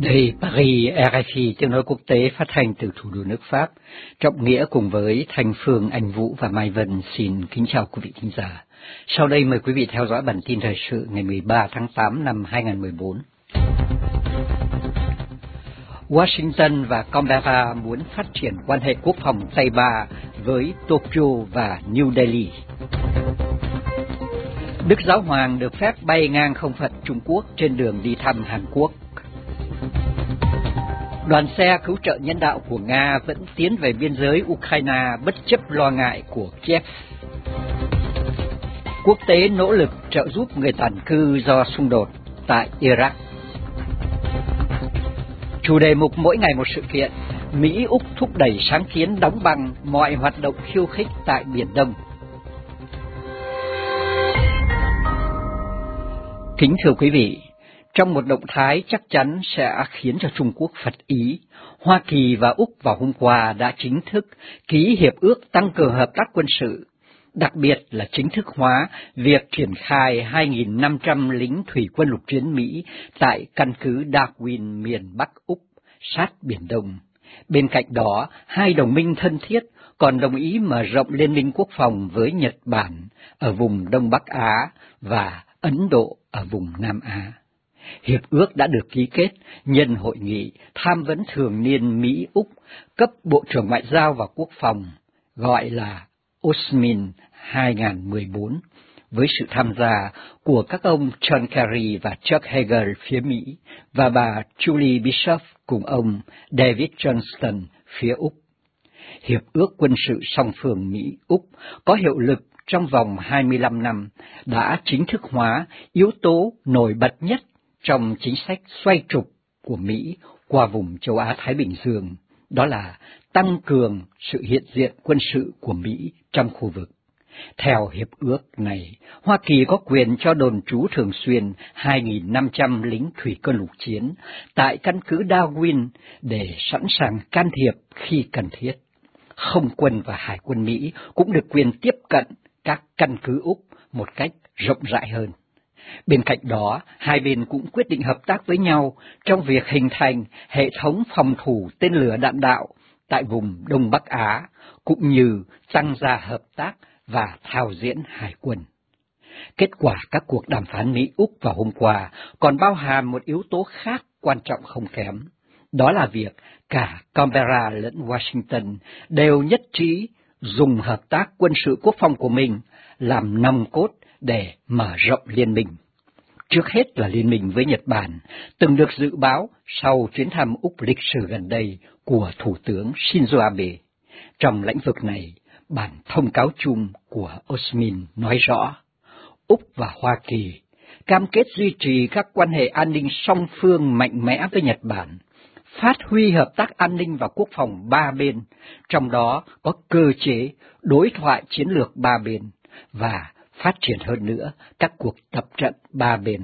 Đài Paris RFI tiếng nói quốc tế phát thanh từ thủ đô nước Pháp. Trọng Nghĩa cùng với Thanh Phương, Anh Vũ và Mai Vân xin kính chào quý vị thính giả. Sau đây mời quý vị theo dõi bản tin thời sự ngày 13 tháng 8 năm 2014. Washington và Canberra muốn phát triển quan hệ quốc phòng tay ba với Tokyo và New Delhi. Đức Giáo Hoàng được phép bay ngang không phận Trung Quốc trên đường đi thăm Hàn Quốc. Đoàn xe cứu trợ nhân đạo của Nga vẫn tiến về biên giới Ukraine bất chấp lo ngại của Kiev. Quốc tế nỗ lực trợ giúp người tản cư do xung đột tại Iraq. Chủ đề mục mỗi ngày một sự kiện, Mỹ-Úc thúc đẩy sáng kiến đóng băng mọi hoạt động khiêu khích tại Biển Đông. Kính thưa quý vị, trong một động thái chắc chắn sẽ khiến cho Trung Quốc phật ý, Hoa Kỳ và Úc vào hôm qua đã chính thức ký hiệp ước tăng cường hợp tác quân sự, đặc biệt là chính thức hóa việc triển khai 2.500 lính thủy quân lục chiến Mỹ tại căn cứ Darwin miền Bắc Úc, sát Biển Đông. Bên cạnh đó, hai đồng minh thân thiết còn đồng ý mở rộng liên minh quốc phòng với Nhật Bản ở vùng Đông Bắc Á và Ấn Độ ở vùng Nam Á. Hiệp ước đã được ký kết nhân hội nghị tham vấn thường niên Mỹ-Úc cấp Bộ trưởng Ngoại giao và Quốc phòng, gọi là OSMIN 2014, với sự tham gia của các ông John Kerry và Chuck Hagel phía Mỹ và bà Julie Bishop cùng ông David Johnston phía Úc. Hiệp ước quân sự song phương Mỹ-Úc có hiệu lực trong vòng 25 năm đã chính thức hóa yếu tố nổi bật nhất trong chính sách xoay trục của Mỹ qua vùng châu Á-Thái Bình Dương, đó là tăng cường sự hiện diện quân sự của Mỹ trong khu vực. Theo hiệp ước này, Hoa Kỳ có quyền cho đồn trú thường xuyên 2.500 lính thủy quân lục chiến tại căn cứ Darwin để sẵn sàng can thiệp khi cần thiết. Không quân và hải quân Mỹ cũng được quyền tiếp cận các căn cứ Úc một cách rộng rãi hơn. Bên cạnh đó, hai bên cũng quyết định hợp tác với nhau trong việc hình thành hệ thống phòng thủ tên lửa đạn đạo tại vùng Đông Bắc Á, cũng như tăng gia hợp tác và thao diễn hải quân. Kết quả các cuộc đàm phán Mỹ-Úc vào hôm qua còn bao hàm một yếu tố khác quan trọng không kém, đó là việc cả Canberra lẫn Washington đều nhất trí dùng hợp tác quân sự quốc phòng của mình làm nòng cốt để mở rộng liên minh. Trước hết là liên minh với Nhật Bản, từng được dự báo sau chuyến thăm Úc lịch sử gần đây của Thủ tướng Shinzo Abe. Trong lĩnh vực này, bản thông cáo chung của OSMIN nói rõ, Úc và Hoa Kỳ cam kết duy trì các quan hệ an ninh song phương mạnh mẽ với Nhật Bản, phát huy hợp tác an ninh và quốc phòng ba bên, trong đó có cơ chế đối thoại chiến lược ba bên, và phát triển hơn nữa các cuộc tập trận ba bên.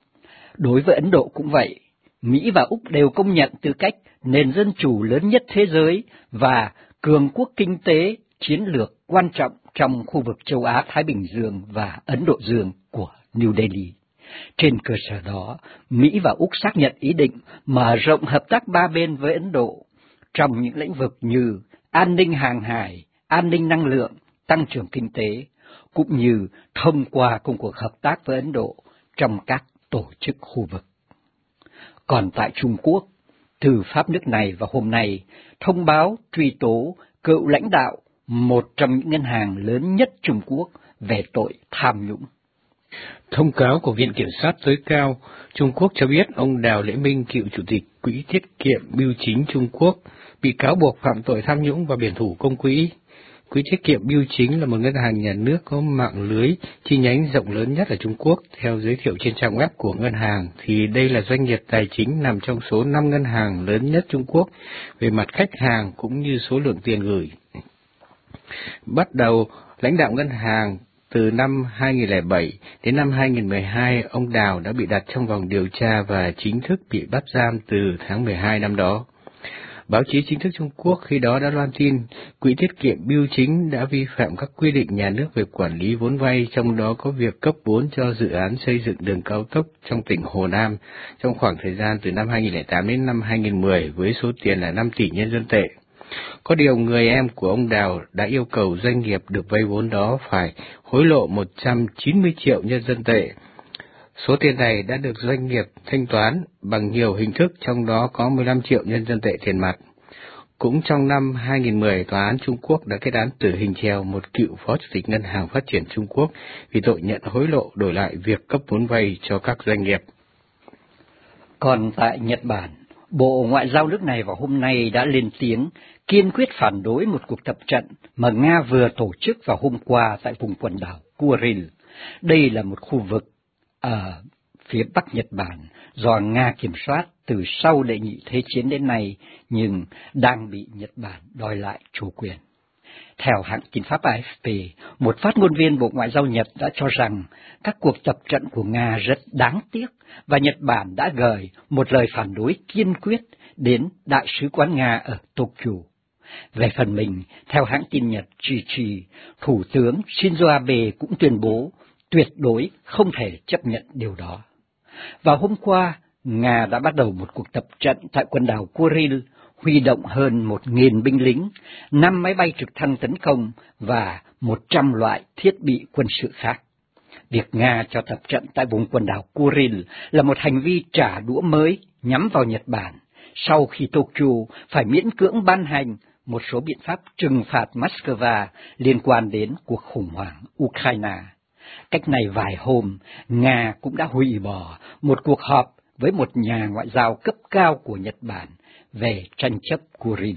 Đối với Ấn Độ cũng vậy, Mỹ và Úc đều công nhận tư cách nền dân chủ lớn nhất thế giới và cường quốc kinh tế chiến lược quan trọng trong khu vực châu Á-Thái Bình Dương và Ấn Độ Dương của New Delhi. Trên cơ sở đó, Mỹ và Úc xác nhận ý định mở rộng hợp tác ba bên với Ấn Độ trong những lĩnh vực như an ninh hàng hải, an ninh năng lượng, tăng trưởng kinh tế, cũng như thông qua công cuộc hợp tác với Ấn Độ trong các tổ chức khu vực. Còn tại Trung Quốc, tư pháp nước này vào hôm nay thông báo truy tố cựu lãnh đạo một trong những ngân hàng lớn nhất Trung Quốc về tội tham nhũng. Thông cáo của Viện Kiểm sát tối cao Trung Quốc cho biết ông Đào Lễ Minh, cựu chủ tịch Quỹ tiết kiệm bưu chính Trung Quốc, bị cáo buộc phạm tội tham nhũng và biển thủ công quỹ. Quỹ tiết kiệm bưu chính là một ngân hàng nhà nước có mạng lưới chi nhánh rộng lớn nhất ở Trung Quốc. Theo giới thiệu trên trang web của ngân hàng, thì đây là doanh nghiệp tài chính nằm trong số 5 ngân hàng lớn nhất Trung Quốc về mặt khách hàng cũng như số lượng tiền gửi. Bắt đầu lãnh đạo ngân hàng từ năm 2007 đến năm 2012, ông Đào đã bị đặt trong vòng điều tra và chính thức bị bắt giam từ tháng 12 năm đó. Báo chí chính thức Trung Quốc khi đó đã loan tin Quỹ tiết kiệm bưu chính đã vi phạm các quy định nhà nước về quản lý vốn vay, trong đó có việc cấp vốn cho dự án xây dựng đường cao tốc trong tỉnh Hồ Nam trong khoảng thời gian từ năm 2008 đến năm 2010 với số tiền là 5 tỷ nhân dân tệ. Có điều người em của ông Đào đã yêu cầu doanh nghiệp được vay vốn đó phải hối lộ 190 triệu nhân dân tệ. Số tiền này đã được doanh nghiệp thanh toán bằng nhiều hình thức, trong đó có 15 triệu nhân dân tệ tiền mặt. Cũng trong năm 2010, Tòa án Trung Quốc đã kết án tử hình treo một cựu Phó Chủ tịch Ngân hàng Phát triển Trung Quốc vì tội nhận hối lộ đổi lại việc cấp vốn vay cho các doanh nghiệp. Còn tại Nhật Bản, Bộ Ngoại giao nước này vào hôm nay đã lên tiếng kiên quyết phản đối một cuộc tập trận mà Nga vừa tổ chức vào hôm qua tại vùng quần đảo Kuril. Đây là một khu vực ở phía Bắc Nhật Bản do Nga kiểm soát từ sau Đệ nhị Thế chiến đến nay, nhưng đang bị Nhật Bản đòi lại chủ quyền. Theo hãng tin Pháp AFP, một phát ngôn viên Bộ Ngoại giao Nhật đã cho rằng các cuộc tập trận của Nga rất đáng tiếc và Nhật Bản đã gửi một lời phản đối kiên quyết đến Đại sứ quán Nga ở Tokyo. Về phần mình, theo hãng tin Nhật Chichi, Thủ tướng Shinzo Abe cũng tuyên bố tuyệt đối không thể chấp nhận điều đó. Vào hôm qua, Nga đã bắt đầu một cuộc tập trận tại quần đảo Kuril, huy động hơn 1.000 binh lính, 5 máy bay trực thăng tấn công và 100 loại thiết bị quân sự khác. Việc Nga cho tập trận tại vùng quần đảo Kuril là một hành vi trả đũa mới nhắm vào Nhật Bản, sau khi Tokyo phải miễn cưỡng ban hành một số biện pháp trừng phạt Moscow liên quan đến cuộc khủng hoảng Ukraine. Cách này vài hôm, Nga cũng đã hủy bỏ một cuộc họp với một nhà ngoại giao cấp cao của Nhật Bản về tranh chấp Kuril.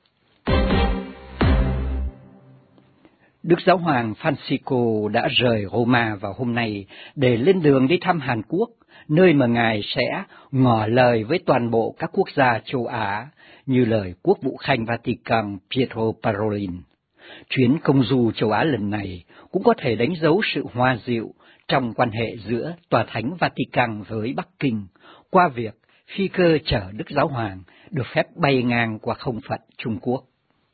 Đức Giáo hoàng Francisco đã rời Roma vào hôm nay để lên đường đi thăm Hàn Quốc, nơi mà Ngài sẽ ngỏ lời với toàn bộ các quốc gia châu Á, như lời Quốc vụ Khanh Vatican Pietro Parolin. Chuyến công du châu Á lần này cũng có thể đánh dấu sự hòa dịu trong quan hệ giữa Tòa Thánh Vatican với Bắc Kinh, qua việc phi cơ chở Đức Giáo hoàng được phép bay ngang qua không phận Trung Quốc.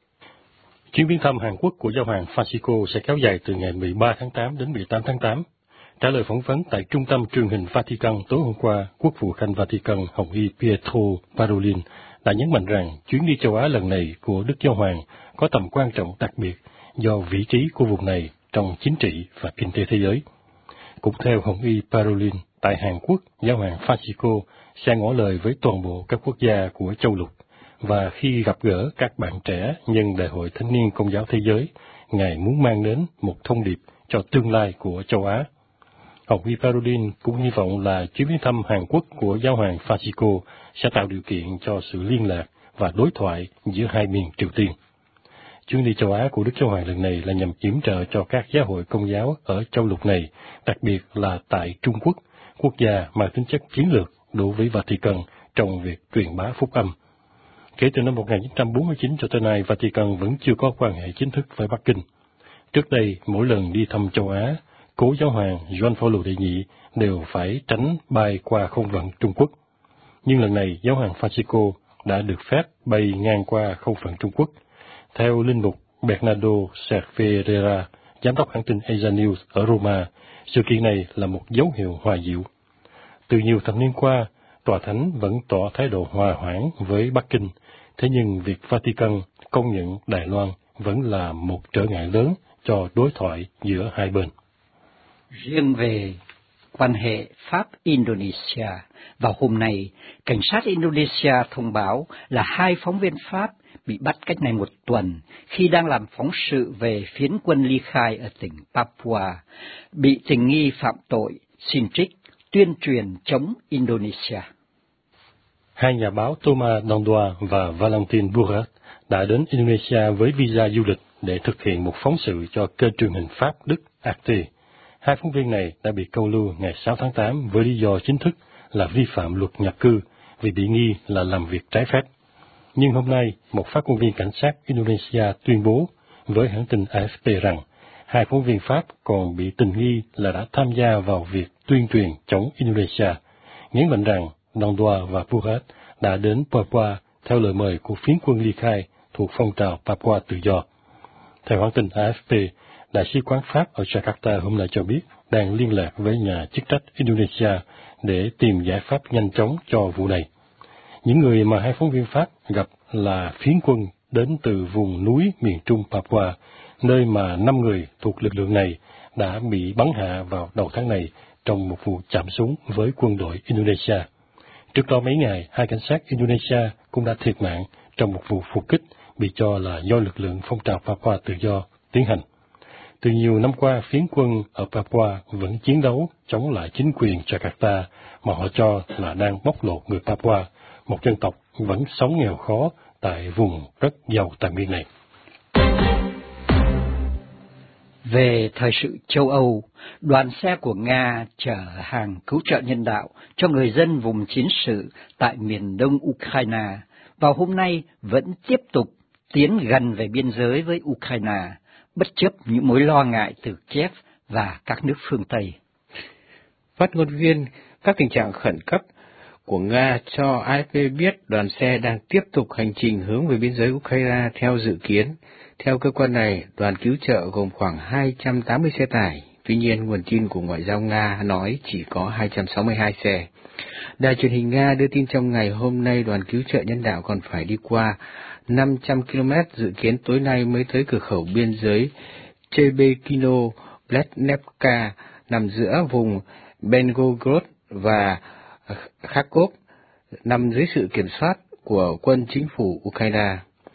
Chuyến viếng thăm Hàn Quốc của Giáo hoàng Francisco sẽ kéo dài từ ngày 13 tháng 8 đến 18 tháng 8. Trả lời phỏng vấn tại Trung tâm Truyền hình Vatican tối hôm qua, Quốc vụ Khanh Vatican Hồng y Pietro Parolin đã nhấn mạnh rằng chuyến đi châu Á lần này của Đức Giáo hoàng có tầm quan trọng đặc biệt do vị trí của vùng này trong chính trị và kinh tế thế giới. Cũng theo Hồng y Parolin, tại Hàn Quốc, Giáo hoàng Francisco sẽ ngỏ lời với toàn bộ các quốc gia của châu lục, và khi gặp gỡ các bạn trẻ nhân Đại hội Thanh niên Công giáo Thế giới, Ngài muốn mang đến một thông điệp cho tương lai của châu Á. Hồng y Parolin cũng hy vọng là chuyến viếng thăm Hàn Quốc của Giáo hoàng Francisco sẽ tạo điều kiện cho sự liên lạc và đối thoại giữa hai miền Triều Tiên. Chuyến đi châu Á của Đức Giáo hoàng lần này là nhằm yểm trợ cho các giáo hội Công giáo ở châu lục này, đặc biệt là tại Trung Quốc, quốc gia mang tính chất chiến lược đối với Vatican trong việc truyền bá phúc âm. Kể từ năm 1949 cho tới nay, Vatican vẫn chưa có quan hệ chính thức với Bắc Kinh. Trước đây, mỗi lần đi thăm châu Á, cố giáo hoàng Gioan Phaolô đệ nhị đều phải tránh bay qua không phận Trung Quốc. Nhưng lần này, giáo hoàng Francisco đã được phép bay ngang qua không phận Trung Quốc. Theo linh mục Bernardo Cervera, giám đốc hãng tin Asia News ở Roma, sự kiện này là một dấu hiệu hòa dịu. Từ nhiều thập niên qua, Tòa Thánh vẫn tỏ thái độ hòa hoãn với Bắc Kinh, thế nhưng việc Vatican công nhận Đài Loan vẫn là một trở ngại lớn cho đối thoại giữa hai bên. Riêng về quan hệ Pháp-Indonesia, vào hôm nay, cảnh sát Indonesia thông báo là 2 phóng viên Pháp bị bắt cách này 1 tuần khi đang làm phóng sự về phiến quân ly khai ở tỉnh Papua, bị tình nghi phạm tội xin trích tuyên truyền chống Indonesia. Hai nhà báo Thomas Dondoa và Valentin Burat đã đến Indonesia với visa du lịch để thực hiện một phóng sự cho kênh truyền hình Pháp Đức RT. 2 phóng viên này đã bị câu lưu ngày 6 tháng 8 với lý do chính thức là vi phạm luật nhập cư vì bị nghi là làm việc trái phép. Nhưng hôm nay, một phát ngôn viên cảnh sát Indonesia tuyên bố với hãng tin AFP rằng 2 phóng viên Pháp còn bị tình nghi là đã tham gia vào việc tuyên truyền chống Indonesia, nhấn mạnh rằng Dondoa và Burat đã đến Papua theo lời mời của phiến quân ly khai thuộc phong trào Papua Tự do. Theo hãng tin AFP, Đại sứ quán Pháp ở Jakarta hôm nay cho biết đang liên lạc với nhà chức trách Indonesia để tìm giải pháp nhanh chóng cho vụ này. Những người mà hai phóng viên Pháp gặp là phiến quân đến từ vùng núi miền trung Papua, nơi mà 5 người thuộc lực lượng này đã bị bắn hạ vào đầu tháng này trong một vụ chạm súng với quân đội Indonesia. Trước đó mấy ngày, 2 cảnh sát Indonesia cũng đã thiệt mạng trong một vụ phục kích bị cho là do lực lượng phong trào Papua Tự do tiến hành. Từ nhiều năm qua, phiến quân ở Papua vẫn chiến đấu chống lại chính quyền Jakarta mà họ cho là đang bóc lột người Papua, một dân tộc vẫn sống nghèo khó tại vùng rất giàu tài nguyên này. Về thời sự châu Âu, đoàn xe của Nga chở hàng cứu trợ nhân đạo cho người dân vùng chiến sự tại miền đông Ukraine vào hôm nay vẫn tiếp tục tiến gần về biên giới với Ukraine, bất chấp những mối lo ngại từ Kiev và các nước phương Tây. Phát ngôn viên các tình trạng khẩn cấp của Nga cho AFP biết đoàn xe đang tiếp tục hành trình hướng về biên giới Ukraine theo dự kiến. Theo cơ quan này, đoàn cứu trợ gồm khoảng 280 xe tải, tuy nhiên nguồn tin của Ngoại giao Nga nói chỉ có 262 xe. Đài truyền hình Nga đưa tin trong ngày hôm nay đoàn cứu trợ nhân đạo còn phải đi qua 500 km, dự kiến tối nay mới tới cửa khẩu biên giới Chebekino-Bletnevka, nằm giữa vùng Belgorod và Kharkov, nằm dưới sự kiểm soát của quân chính phủ Ukraine.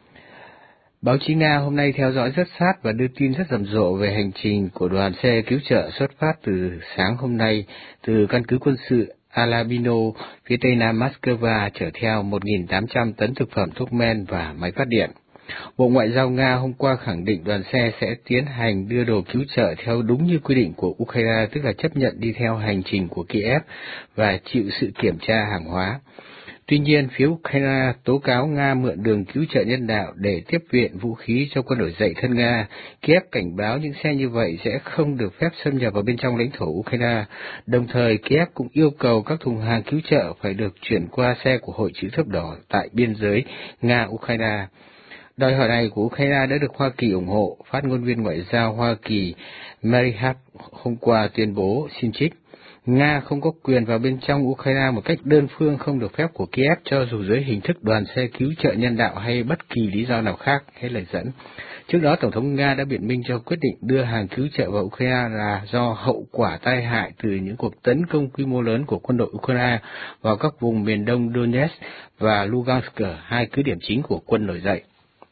Báo chí Nga hôm nay theo dõi rất sát và đưa tin rất rầm rộ về hành trình của đoàn xe cứu trợ xuất phát từ sáng hôm nay từ căn cứ quân sự Alabino, phía tây nam Moscow, chở theo 1.800 tấn thực phẩm, thuốc men và máy phát điện. Bộ Ngoại giao Nga hôm qua khẳng định đoàn xe sẽ tiến hành đưa đồ cứu trợ theo đúng như quy định của Ukraine, tức là chấp nhận đi theo hành trình của Kiev và chịu sự kiểm tra hàng hóa. Tuy nhiên, phía Ukraine tố cáo Nga mượn đường cứu trợ nhân đạo để tiếp viện vũ khí cho quân nổi dậy thân Nga. Kiev cảnh báo những xe như vậy sẽ không được phép xâm nhập vào bên trong lãnh thổ Ukraine. Đồng thời, Kiev cũng yêu cầu các thùng hàng cứu trợ phải được chuyển qua xe của Hội Chữ Thập Đỏ tại biên giới Nga-Ukraine. Đòi hỏi này của Ukraine đã được Hoa Kỳ ủng hộ. Phát ngôn viên Ngoại giao Hoa Kỳ Mary Harf hôm qua tuyên bố, xin trích, Nga không có quyền vào bên trong Ukraine một cách đơn phương không được phép của Kiev, cho dù dưới hình thức đoàn xe cứu trợ nhân đạo hay bất kỳ lý do nào khác, hết lời dẫn. Trước đó, Tổng thống Nga đã biện minh cho quyết định đưa hàng cứu trợ vào Ukraine là do hậu quả tai hại từ những cuộc tấn công quy mô lớn của quân đội Ukraine vào các vùng miền đông Donetsk và Lugansk, hai cứ điểm chính của quân nổi dậy.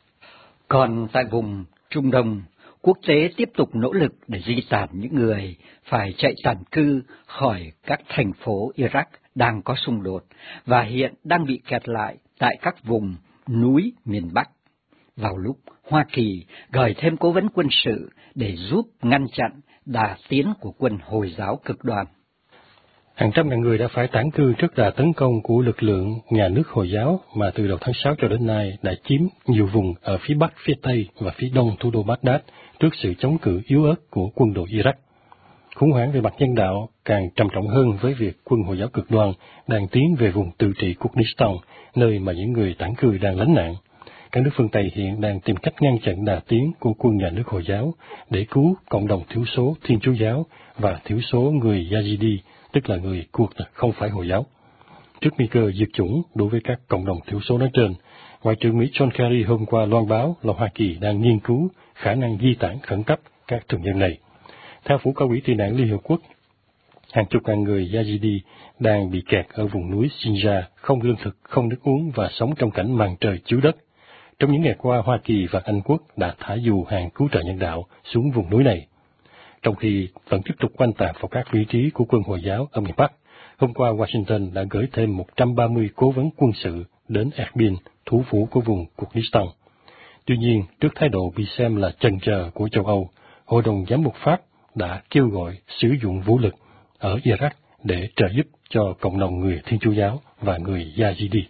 Còn tại vùng Trung Đông, quốc tế tiếp tục nỗ lực để di tản những người phải chạy tản cư khỏi các thành phố Iraq đang có xung đột và hiện đang bị kẹt lại tại các vùng núi miền Bắc. Vào lúc Hoa Kỳ gửi thêm cố vấn quân sự để giúp ngăn chặn đà tiến của quân Hồi giáo cực đoan. Hàng trăm ngàn người đã phải tản cư trước đà tấn công của lực lượng nhà nước Hồi giáo mà từ đầu tháng 6 cho đến nay đã chiếm nhiều vùng ở phía Bắc, phía Tây và phía Đông thủ đô Baghdad trước sự chống cự yếu ớt của quân đội Iraq. Khủng hoảng về mặt nhân đạo càng trầm trọng hơn với việc quân Hồi giáo cực đoan đang tiến về vùng tự trị Kurdistan, nơi mà những người tản cư đang lánh nạn. Các nước phương Tây hiện đang tìm cách ngăn chặn đà tiến của quân nhà nước Hồi giáo để cứu cộng đồng thiểu số Thiên Chúa giáo và thiểu số người Yazidi, tức là người Kurd không phải Hồi giáo. Trước nguy cơ diệt chủng đối với các cộng đồng thiểu số nói trên, Ngoại trưởng Mỹ John Kerry hôm qua loan báo là Hoa Kỳ đang nghiên cứu khả năng di tản khẩn cấp các thường dân này. Theo Phủ Cao ủy Tị nạn Liên Hiệp Quốc, hàng chục ngàn người Yazidi đang bị kẹt ở vùng núi Sinjar, không lương thực, không nước uống và sống trong cảnh màn trời chiếu đất. Trong những ngày qua, Hoa Kỳ và Anh Quốc đã thả dù hàng cứu trợ nhân đạo xuống vùng núi này. Trong khi vẫn tiếp tục oanh tạc vào các vị trí của quân Hồi giáo ở miền Bắc, hôm qua Washington đã gửi thêm 130 cố vấn quân sự đến Erbil, thủ phủ của vùng Kurdistan. Tuy nhiên, trước thái độ bị xem là chần chờ của châu Âu, Hội đồng Giám mục Pháp đã kêu gọi sử dụng vũ lực ở Iraq để trợ giúp cho cộng đồng người Thiên Chúa giáo và người Yazidi.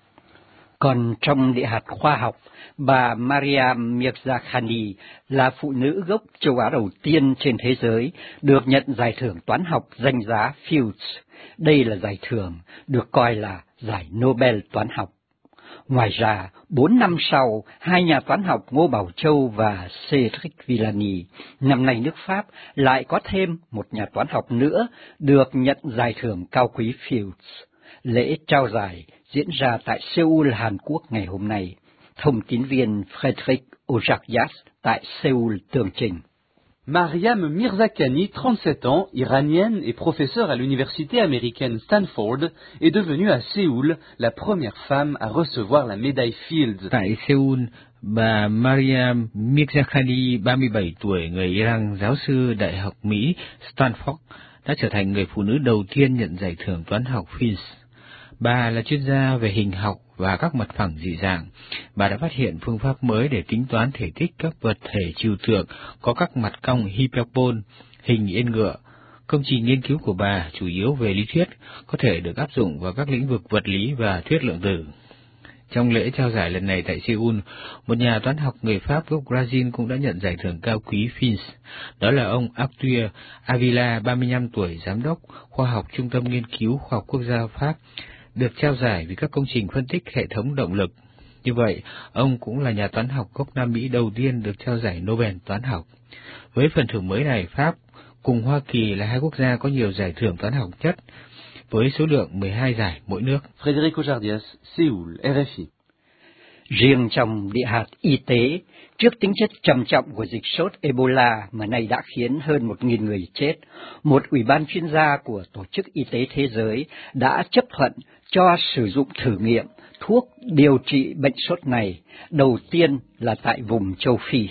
Còn trong địa hạt khoa học, bà Maria Mirzakhani là phụ nữ gốc châu Á đầu tiên trên thế giới được nhận giải thưởng toán học danh giá Fields. Đây là giải thưởng được coi là giải Nobel toán học. Ngoài ra, 4 năm sau, hai nhà toán học Ngô Bảo Châu và Cédric Villani, năm nay nước Pháp lại có thêm một nhà toán học nữa được nhận giải thưởng cao quý Fields. Lễ trao giải diễn ra tại Seoul, Hàn Quốc ngày hôm nay. Thông tín viên Frédéric Ojakyas tại Seoul tường trình. Mariam Mirzakhani, 37 ans, iranienne et professeure à l'université américaine Stanford, est devenue à Séoul la première femme à recevoir la médaille Fields. Tại Seoul, bà Mariam Mirzakhani, 37 tuổi, người Iran, giáo sư Đại học Mỹ Stanford, đã trở thành người phụ nữ đầu tiên nhận giải thưởng toán học Fields. Bà là chuyên gia về hình học và các mặt phẳng dị dạng. Bà đã phát hiện phương pháp mới để tính toán thể tích các vật thể trừu tượng có các mặt cong hyperbol, hình yên ngựa. Công trình nghiên cứu của bà chủ yếu về lý thuyết, có thể được áp dụng vào các lĩnh vực vật lý và thuyết lượng tử. Trong lễ trao giải lần này tại Seoul, một nhà toán học người Pháp gốc Brazil cũng đã nhận giải thưởng cao quý Fields. Đó là ông Arthur Avila, 35 tuổi, giám đốc khoa học Trung tâm Nghiên cứu Khoa học Quốc gia Pháp, được trao giải vì các công trình phân tích hệ thống động lực. Như vậy, ông cũng là nhà toán học gốc Nam Mỹ đầu tiên được trao giải Nobel toán học. Với phần thưởng mới này, Pháp cùng Hoa Kỳ là hai quốc gia có nhiều giải thưởng toán học nhất, với số lượng 12 giải mỗi nước. Frédéric Ojardias, Séoul, RFI. Riêng trong địa hạt y tế, trước tính chất trầm trọng của dịch sốt Ebola mà nay đã khiến hơn 1.000 người chết, một ủy ban chuyên gia của Tổ chức Y tế Thế giới đã chấp thuận cho sử dụng thử nghiệm thuốc điều trị bệnh sốt này, đầu tiên là tại vùng châu Phi.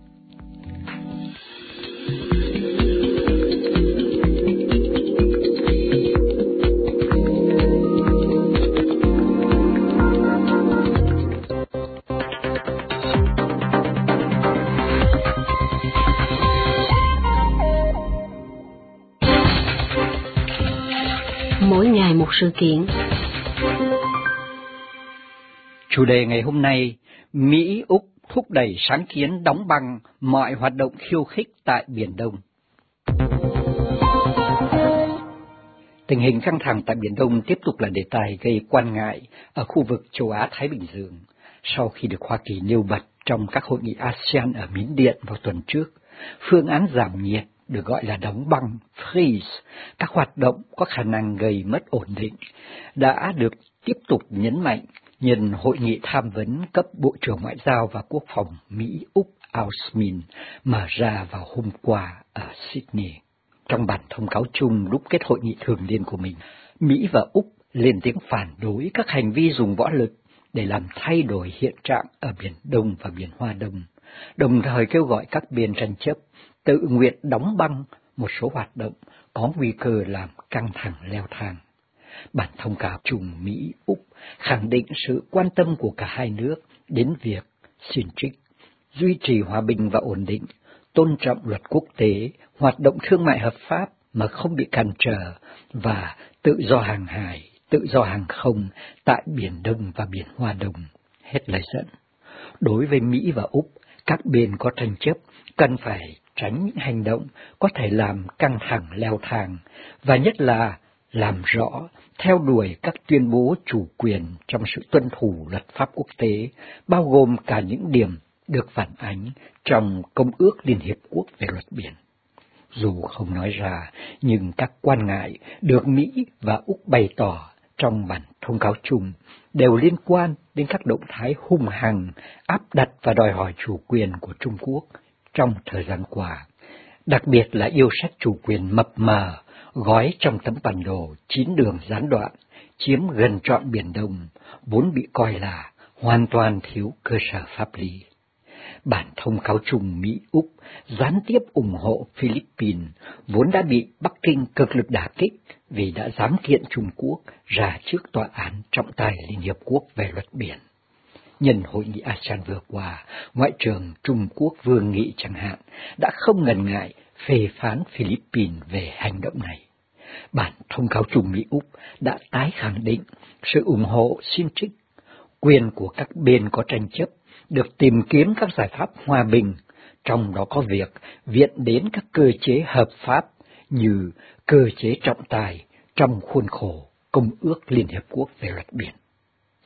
Mỗi ngày một sự kiện. Chủ đề ngày hôm nay, Mỹ, Úc thúc đẩy sáng kiến đóng băng mọi hoạt động khiêu khích tại Biển Đông. Tình hình căng thẳng tại Biển Đông tiếp tục là đề tài gây quan ngại ở khu vực châu Á-Thái Bình Dương. Sau khi được Hoa Kỳ nêu bật trong các hội nghị ASEAN ở Miến Điện vào tuần trước, phương án giảm nhiệt được gọi là đóng băng, freeze, các hoạt động có khả năng gây mất ổn định, đã được tiếp tục nhấn mạnh nhân hội nghị tham vấn cấp Bộ trưởng Ngoại giao và Quốc phòng Mỹ-Úc AUSMIN mở ra vào hôm qua ở Sydney. Trong bản thông cáo chung lúc kết hội nghị thường niên của mình, Mỹ và Úc lên tiếng phản đối các hành vi dùng võ lực để làm thay đổi hiện trạng ở Biển Đông và Biển Hoa Đông, đồng thời kêu gọi các bên tranh chấp tự nguyện đóng băng một số hoạt động có nguy cơ làm căng thẳng leo thang. Bản thông cáo chung Mỹ-Úc khẳng định sự quan tâm của cả hai nước đến việc xin trích, duy trì hòa bình và ổn định, tôn trọng luật quốc tế, hoạt động thương mại hợp pháp mà không bị cản trở và tự do hàng hải, tự do hàng không tại Biển Đông và Biển Hoa Đông. Hết lời dẫn. Đối với Mỹ và Úc, các bên có tranh chấp cần phải tránh những hành động có thể làm căng thẳng leo thang, và nhất là làm rõ, theo đuổi các tuyên bố chủ quyền trong sự tuân thủ luật pháp quốc tế, bao gồm cả những điểm được phản ánh trong Công ước Liên Hiệp Quốc về luật biển. Dù không nói ra, nhưng các quan ngại được Mỹ và Úc bày tỏ trong bản thông cáo chung đều liên quan đến các động thái hung hăng áp đặt và đòi hỏi chủ quyền của Trung Quốc trong thời gian qua, đặc biệt là yêu sách chủ quyền mập mờ gói trong tấm bản đồ 9 đường gián đoạn chiếm gần trọn Biển Đông, vốn bị coi là hoàn toàn thiếu cơ sở pháp lý. Bản thông cáo chung Mỹ-Úc gián tiếp ủng hộ Philippines, vốn đã bị Bắc Kinh cực lực đả kích vì đã dám kiện Trung Quốc ra trước Tòa án trọng tài Liên Hiệp Quốc về luật biển. Nhân hội nghị ASEAN vừa qua, Ngoại trưởng Trung Quốc Vương Nghị chẳng hạn đã không ngần ngại phê phán Philippines về hành động này. Bản thông cáo chung Mỹ-Úc đã tái khẳng định sự ủng hộ xin trích, quyền của các bên có tranh chấp được tìm kiếm các giải pháp hòa bình, trong đó có việc viện đến các cơ chế hợp pháp như cơ chế trọng tài trong khuôn khổ Công ước Liên Hiệp Quốc về luật biển.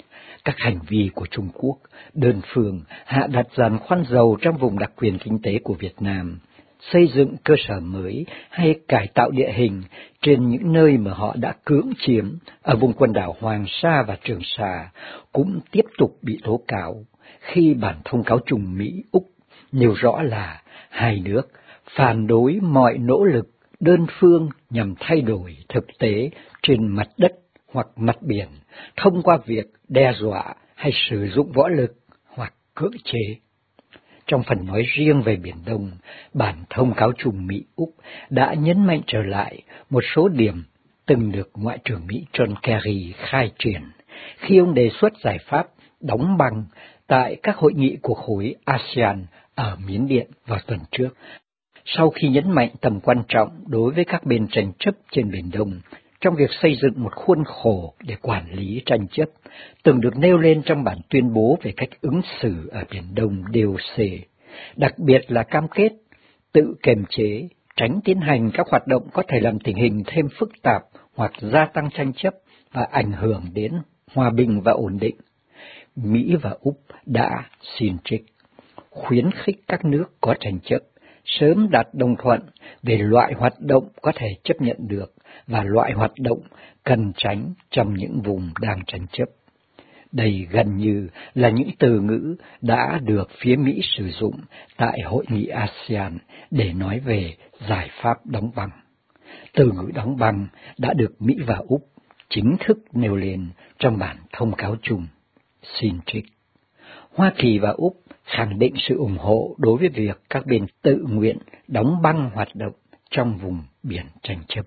các hành vi của Trung Quốc đơn phương hạ đặt giàn khoan dầu trong vùng đặc quyền kinh tế của Việt Nam, xây dựng cơ sở mới hay cải tạo địa hình trên những nơi mà họ đã cưỡng chiếm ở vùng quần đảo Hoàng Sa và Trường Sa cũng tiếp tục bị tố cáo, khi bản thông cáo chung Mỹ-Úc nêu rõ là hai nước phản đối mọi nỗ lực đơn phương nhằm thay đổi thực tế trên mặt đất hoặc mặt biển thông qua việc đe dọa hay sử dụng võ lực hoặc cưỡng chế. Trong phần nói riêng về Biển Đông, bản thông cáo chung Mỹ-Úc đã nhấn mạnh trở lại một số điểm từng được Ngoại trưởng Mỹ John Kerry khai triển khi ông đề xuất giải pháp đóng băng tại các hội nghị của khối ASEAN ở Miến Điện vào tuần trước. Sau khi nhấn mạnh tầm quan trọng đối với các bên tranh chấp trên Biển Đông trong việc xây dựng một khuôn khổ để quản lý tranh chấp, từng được nêu lên trong bản tuyên bố về cách ứng xử ở Biển Đông DOC, đặc biệt là cam kết tự kiềm chế, tránh tiến hành các hoạt động có thể làm tình hình thêm phức tạp hoặc gia tăng tranh chấp và ảnh hưởng đến hòa bình và ổn định. Mỹ và Úc đã xin trích, khuyến khích các nước có tranh chấp sớm đạt đồng thuận về loại hoạt động có thể chấp nhận được và loại hoạt động cần tránh trong những vùng đang tranh chấp. Đây gần như là những từ ngữ đã được phía Mỹ sử dụng tại hội nghị ASEAN để nói về giải pháp đóng băng. Từ ngữ đóng băng đã được Mỹ và Úc chính thức nêu lên trong bản thông cáo chung. Xin trích. Hoa Kỳ và Úc khẳng định sự ủng hộ đối với việc các bên tự nguyện đóng băng hoạt động trong vùng biển tranh chấp.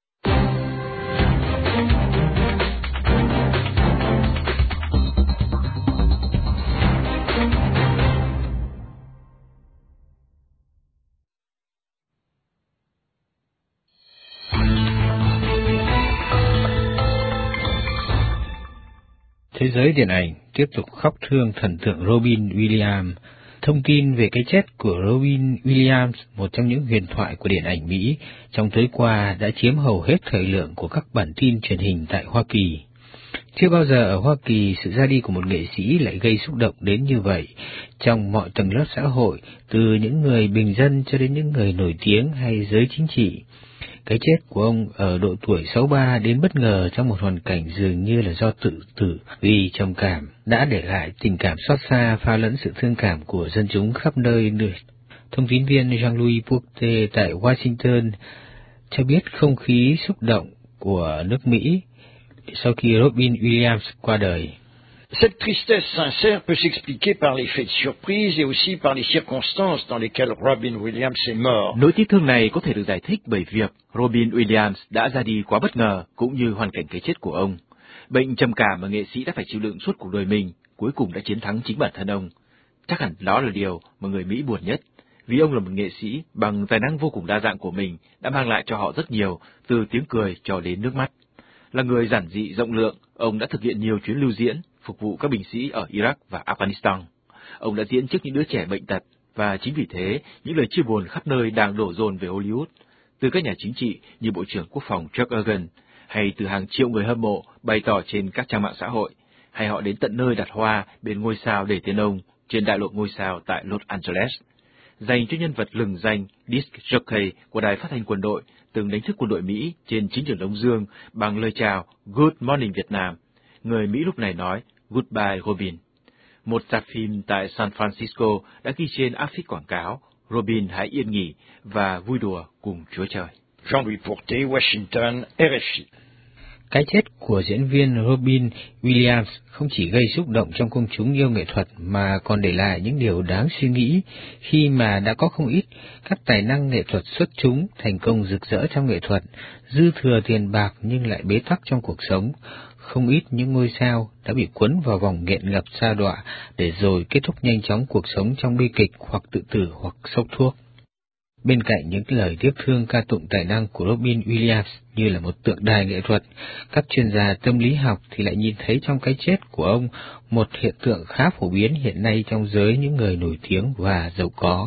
Thế giới điện ảnh tiếp tục khóc thương thần tượng Robin Williams. Thông tin về cái chết của Robin Williams, một trong những huyền thoại của điện ảnh Mỹ, trong tối qua đã chiếm hầu hết thời lượng của các bản tin truyền hình tại Hoa Kỳ. Chưa bao giờ ở Hoa Kỳ sự ra đi của một nghệ sĩ lại gây xúc động đến như vậy trong mọi tầng lớp xã hội, từ những người bình dân cho đến những người nổi tiếng hay giới chính trị. Cái chết của ông ở độ tuổi 63 đến bất ngờ trong một hoàn cảnh dường như là do tự tử vì trầm cảm, đã để lại tình cảm xót xa pha lẫn sự thương cảm của dân chúng khắp nơi. Thông tin viên Jean-Louis Bourte tại Washington cho biết không khí xúc động của nước Mỹ sau khi Robin Williams qua đời. Cette tristesse sincère peut s'expliquer par l'effet de surprise et aussi par les circonstances dans lesquelles Robin Williams est mort. Nỗi tiếc thương này có thể được giải thích bởi việc Robin Williams đã ra đi quá bất ngờ, cũng như hoàn cảnh cái chết của ông. Bệnh trầm cảm mà nghệ sĩ đã phải chịu đựng suốt cuộc đời mình, cuối cùng đã chiến thắng chính bản thân ông. Chắc hẳn đó là điều mà người Mỹ buồn nhất, vì ông là một nghệ sĩ bằng tài năng vô cùng đa dạng của mình đã mang lại cho họ rất nhiều, từ tiếng cười cho đến nước mắt. Là người giản dị rộng lượng, ông đã thực hiện nhiều chuyến lưu diễn, phục vụ các binh sĩ ở Iraq và Afghanistan. Ông đã diễn trước những đứa trẻ bệnh tật, và chính vì thế, những lời chia buồn khắp nơi đang đổ dồn về Hollywood, từ các nhà chính trị như Bộ trưởng Quốc phòng Chuck Ergen, hay từ hàng triệu người hâm mộ bày tỏ trên các trang mạng xã hội, hay họ đến tận nơi đặt hoa bên ngôi sao để tên ông trên đại lộ ngôi sao tại Los Angeles. Dành cho nhân vật lừng danh disc jockey của đài phát thanh quân đội từng đánh thức quân đội Mỹ trên chiến trường Đông Dương bằng lời chào Good Morning Việt Nam. Người Mỹ lúc này nói Goodbye Robin. Một rạp phim tại San Francisco đã ghi trên áp phích quảng cáo Robin hãy yên nghỉ và vui đùa cùng Chúa Trời. Jean-Louis Bourte, Washington, RFI. Cái chết của diễn viên Robin Williams không chỉ gây xúc động trong công chúng yêu nghệ thuật mà còn để lại những điều đáng suy nghĩ, khi mà đã có không ít các tài năng nghệ thuật xuất chúng thành công rực rỡ trong nghệ thuật, dư thừa tiền bạc nhưng lại bế tắc trong cuộc sống. Không ít những ngôi sao đã bị cuốn vào vòng nghiện ngập sa đọa để rồi kết thúc nhanh chóng cuộc sống trong bi kịch hoặc tự tử hoặc sốc thuốc. Bên cạnh những lời tiếc thương ca tụng tài năng của Robin Williams như là một tượng đài nghệ thuật, các chuyên gia tâm lý học thì lại nhìn thấy trong cái chết của ông một hiện tượng khá phổ biến hiện nay trong giới những người nổi tiếng và giàu có.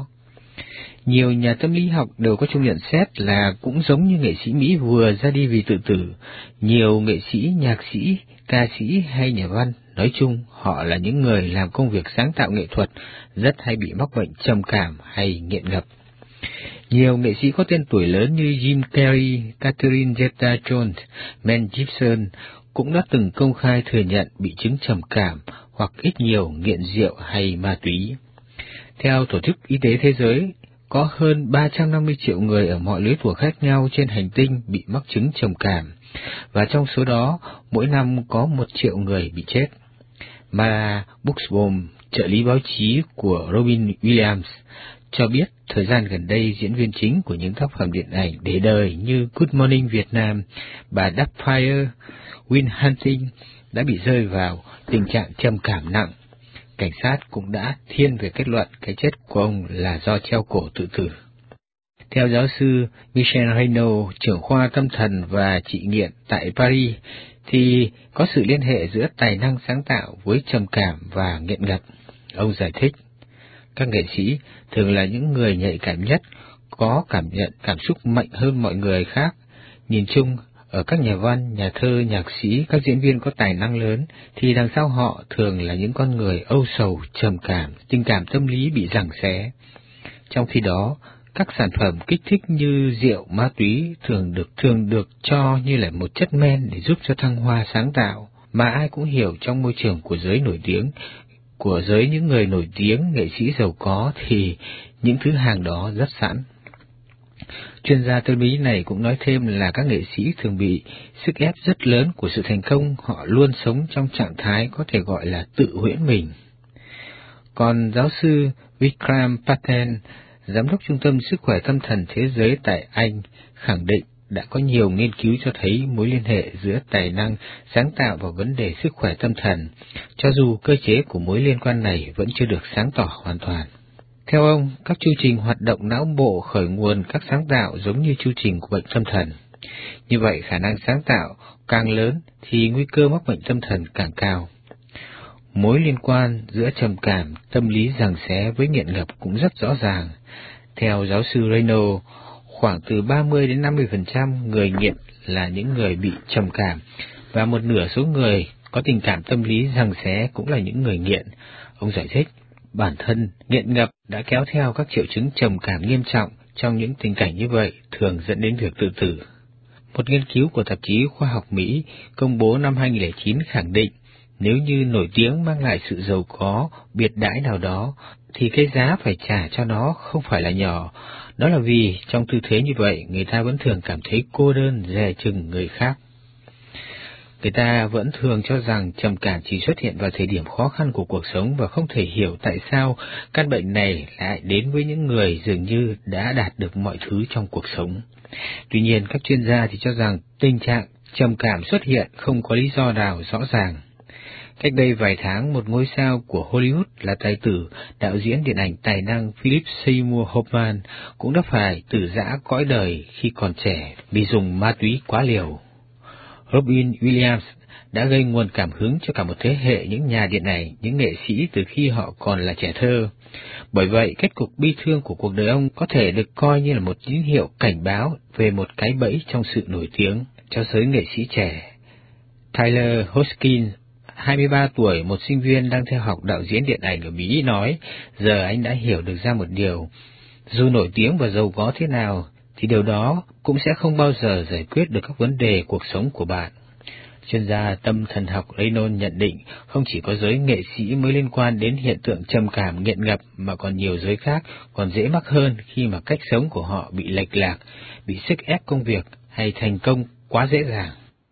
Nhiều nhà tâm lý học đều có chung nhận xét là cũng giống như nghệ sĩ Mỹ vừa ra đi vì tự tử, nhiều nghệ sĩ, nhạc sĩ, ca sĩ hay nhà văn Nói chung, họ là những người làm công việc sáng tạo nghệ thuật, rất hay bị mắc bệnh trầm cảm hay nghiện ngập. Nhiều nghệ sĩ có tên tuổi lớn như Jim Carrey, Catherine Zeta-Jones, Mel Gibson cũng đã từng công khai thừa nhận bị chứng trầm cảm hoặc ít nhiều nghiện rượu hay ma túy. Theo Tổ chức Y tế Thế giới, có hơn 350 triệu người ở mọi lứa tuổi khác nhau trên hành tinh bị mắc chứng trầm cảm, và trong số đó, mỗi năm có 1 triệu người bị chết. Mara Buxbaum, trợ lý báo chí của Robin Williams, cho biết thời gian gần đây diễn viên chính của những tác phẩm điện ảnh để đời như Good Morning Vietnam, bà Doubtfire, Will Hunting đã bị rơi vào tình trạng trầm cảm nặng. Cảnh sát cũng đã thiên về kết luận cái chết của ông là do treo cổ tự tử. Theo giáo sư Michel Reynaud, trưởng khoa tâm thần và trị nghiện tại Paris, thì có sự liên hệ giữa tài năng sáng tạo với trầm cảm và nghiện ngập. Ông giải thích, các nghệ sĩ thường là những người nhạy cảm nhất, có cảm nhận cảm xúc mạnh hơn mọi người khác. Nhìn chung, ở các nhà văn, nhà thơ, nhạc sĩ, các diễn viên có tài năng lớn, thì đằng sau họ thường là những con người âu sầu, trầm cảm, tình cảm tâm lý bị giằng xé. Trong khi đó, các sản phẩm kích thích như rượu, ma túy thường được cho như là một chất men để giúp cho thăng hoa sáng tạo, mà ai cũng hiểu trong môi trường của giới nổi tiếng, của giới những người nổi tiếng, nghệ sĩ giàu có thì những thứ hàng đó rất sẵn. Chuyên gia tâm lý này cũng nói thêm là các nghệ sĩ thường bị sức ép rất lớn của sự thành công, họ luôn sống trong trạng thái có thể gọi là tự huyễn mình. Còn giáo sư Vikram Patel, Giám đốc Trung tâm Sức khỏe Tâm thần Thế giới tại Anh, khẳng định đã có nhiều nghiên cứu cho thấy mối liên hệ giữa tài năng sáng tạo và vấn đề sức khỏe tâm thần, cho dù cơ chế của mối liên quan này vẫn chưa được sáng tỏ hoàn toàn. Theo ông, các chu trình hoạt động não bộ khởi nguồn các sáng tạo giống như chu trình của bệnh tâm thần. Như vậy, khả năng sáng tạo càng lớn thì nguy cơ mắc bệnh tâm thần càng cao. Mối liên quan giữa trầm cảm, tâm lý giằng xé với nghiện ngập cũng rất rõ ràng. Theo giáo sư Reynaud, khoảng từ 30 đến 50% người nghiện là những người bị trầm cảm, và một nửa số người có tình cảm tâm lý giằng xé cũng là những người nghiện. Ông giải thích, bản thân nghiện ngập đã kéo theo các triệu chứng trầm cảm nghiêm trọng, trong những tình cảnh như vậy thường dẫn đến việc tự tử. Một nghiên cứu của tạp chí Khoa học Mỹ công bố năm 2009 khẳng định, nếu như nổi tiếng mang lại sự giàu có, biệt đãi nào đó, thì cái giá phải trả cho nó không phải là nhỏ. Đó là vì trong tư thế như vậy, người ta vẫn thường cảm thấy cô đơn, dè chừng người khác. Người ta vẫn thường cho rằng trầm cảm chỉ xuất hiện vào thời điểm khó khăn của cuộc sống và không thể hiểu tại sao căn bệnh này lại đến với những người dường như đã đạt được mọi thứ trong cuộc sống. Tuy nhiên, các chuyên gia thì cho rằng tình trạng trầm cảm xuất hiện không có lý do nào rõ ràng. Cách đây vài tháng, một ngôi sao của Hollywood là tài tử, đạo diễn điện ảnh tài năng Philip Seymour Hoffman cũng đã phải tử giã cõi đời khi còn trẻ vì dùng ma túy quá liều. Robin Williams đã gây nguồn cảm hứng cho cả một thế hệ những nhà điện ảnh, những nghệ sĩ từ khi họ còn là trẻ thơ. Bởi vậy, kết cục bi thương của cuộc đời ông có thể được coi như là một tín hiệu cảnh báo về một cái bẫy trong sự nổi tiếng cho giới nghệ sĩ trẻ. Tyler Hoskins, 23 tuổi, một sinh viên đang theo học đạo diễn điện ảnh ở Mỹ nói, giờ anh đã hiểu được ra một điều, dù nổi tiếng và giàu có thế nào, thì điều đó cũng sẽ không bao giờ giải quyết được các vấn đề cuộc sống của bạn. Chuyên gia tâm thần học Reynaud nhận định không chỉ có giới nghệ sĩ mới liên quan đến hiện tượng trầm cảm nghiện ngập mà còn nhiều giới khác còn dễ mắc hơn khi mà cách sống của họ bị lệch lạc, bị sức ép công việc hay thành công quá dễ dàng.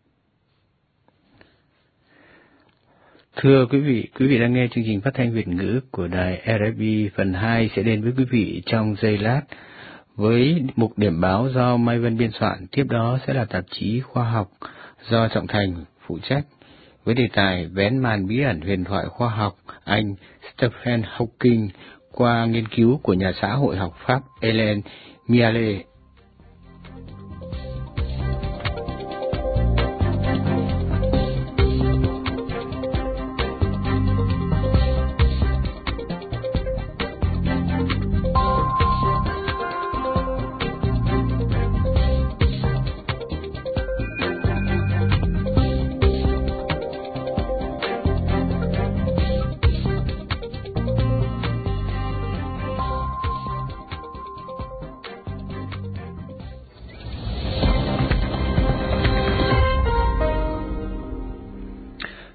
Thưa quý vị đang nghe chương trình phát thanh Việt ngữ của đài RFI. Phần 2 sẽ đến với quý vị trong giây lát với mục điểm báo do Mai Vân biên soạn. Tiếp đó sẽ là tạp chí khoa học do Trọng Thành phụ trách với đề tài vén màn bí ẩn huyền thoại khoa học Anh Stephen Hawking qua nghiên cứu của nhà xã hội học Pháp Hélène Mialet.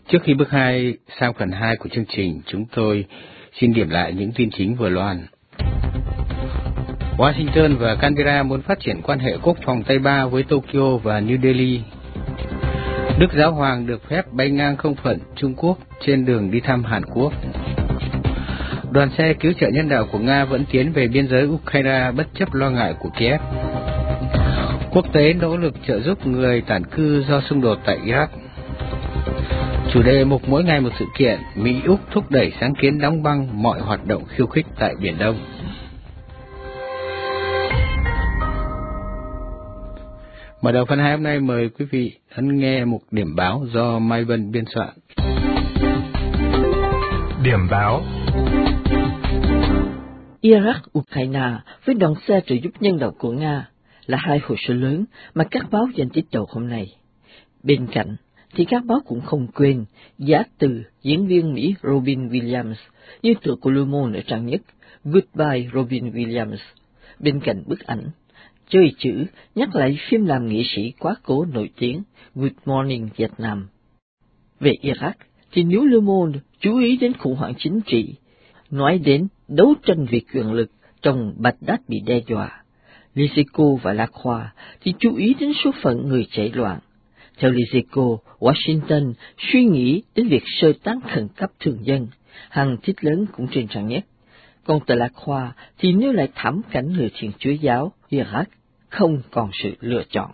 Trước khi bước 2 sang phần 2 của chương trình, chúng tôi xin điểm lại những tin chính vừa loan. Washington và Canberra muốn phát triển quan hệ quốc phòng Tây Ba với Tokyo và New Delhi. Đức Giáo Hoàng được phép bay ngang không phận Trung Quốc trên đường đi thăm Hàn Quốc. Đoàn xe cứu trợ nhân đạo của Nga vẫn tiến về biên giới Ukraine bất chấp lo ngại của Kiev. Quốc tế nỗ lực trợ giúp người tản cư do xung đột tại Iraq. Chủ đề mục mỗi ngày một sự kiện, Mỹ-Úc thúc đẩy sáng kiến đóng băng mọi hoạt động khiêu khích tại Biển Đông. Mở đầu phần 2 hôm nay, mời quý vị ấn nghe một điểm báo do Mai Vân biên soạn. Điểm báo. Iraq, Ukraine với đoàn xe trợ giúp nhân đạo của Nga là hai hồ sơ lớn mà các báo dành tít đầu hôm nay. Bên cạnh thì các báo cũng không quên giá từ diễn viên Mỹ Robin Williams như tựa của Le Monde ở trang nhất Goodbye Robin Williams. Bên cạnh bức ảnh chơi chữ nhắc lại phim làm nghệ sĩ quá cố nổi tiếng Good Morning Vietnam. Về Iraq thì nếu Le Monde chú ý đến khủng hoảng chính trị, nói đến đấu tranh về quyền lực trong Baghdad bị đe dọa, Lyseco và La Croix thì chú ý đến số phận người chạy loạn. Theo Lyseco, Washington suy nghĩ đến việc sơ tán khẩn cấp thường dân, hàng thiết lớn cũng trên trang nhất. Còn tờ La Croix thì nêu lại thảm cảnh người Thiên Chúa giáo Iraq không còn sự lựa chọn.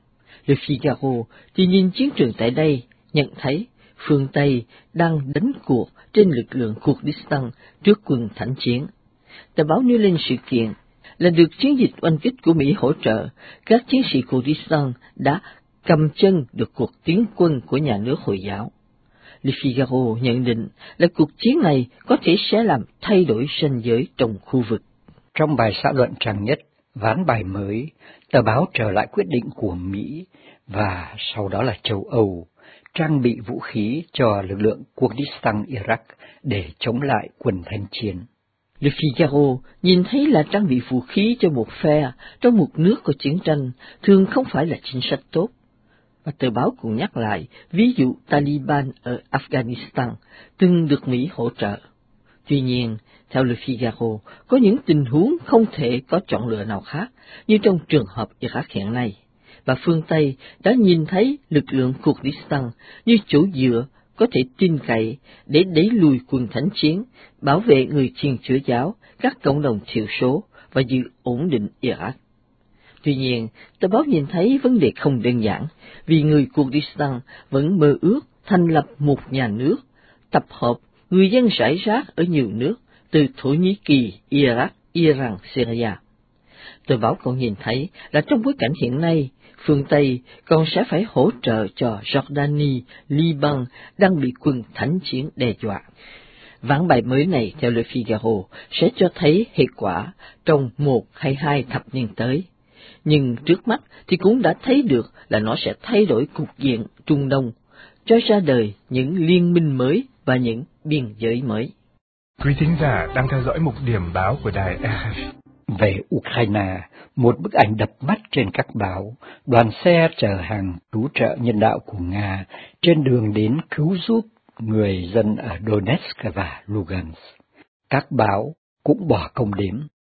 Le Figaro thì nhìn chiến trường tại đây, nhận thấy phương Tây đang đánh cuộc trên lực lượng Kurdistan trước quân thánh chiến. Tờ báo nêu lên sự kiện là được chiến dịch oanh kích của Mỹ hỗ trợ, các chiến sĩ Kurdistan đã cầm chân được cuộc tiến quân của nhà nước Hồi giáo. Le Figaro nhận định là cuộc chiến này có thể sẽ làm thay đổi ranh giới trong khu vực. Trong bài xã luận trang nhất, ván bài mới, tờ báo trở lại quyết định của Mỹ và sau đó là châu Âu trang bị vũ khí cho lực lượng Kurdistan Iraq để chống lại quân thanh chiến. Le Figaro nhìn thấy là trang bị vũ khí cho một phe trong một nước có chiến tranh thường không phải là chính sách tốt. Và tờ báo cũng nhắc lại ví dụ Taliban ở Afghanistan từng được Mỹ hỗ trợ. Tuy nhiên, theo Le Figaro, có những tình huống không thể có chọn lựa nào khác như trong trường hợp Iraq hiện nay. Và phương Tây đã nhìn thấy lực lượng Kurdistan như chỗ dựa có thể tin cậy để đẩy lùi quân thánh chiến, bảo vệ người Thiên Chúa giáo, các cộng đồng thiểu số và giữ ổn định Iraq. Tuy nhiên, tờ báo nhìn thấy vấn đề không đơn giản, vì người Kurdistan vẫn mơ ước thành lập một nhà nước, tập hợp người dân rải rác ở nhiều nước, từ Thổ Nhĩ Kỳ, Iraq, Iran, Syria. Tờ báo còn nhìn thấy là trong bối cảnh hiện nay, phương Tây còn sẽ phải hỗ trợ cho Jordani, Liban đang bị quân thánh chiến đe dọa. Ván bài mới này theo Le Figaro sẽ cho thấy hệ quả trong 1 hay 2 thập niên tới. Nhưng trước mắt thì cũng đã thấy được là nó sẽ thay đổi cục diện Trung Đông, cho ra đời những liên minh mới và những biên giới mới. Quý thính giả đang theo dõi mục điểm báo của đài RFI. Về Ukraine, một bức ảnh đập mắt trên các báo, đoàn xe chở hàng cứu trợ nhân đạo của Nga trên đường đến cứu giúp người dân ở Donetsk và Lugansk. Các báo cũng bỏ công đếm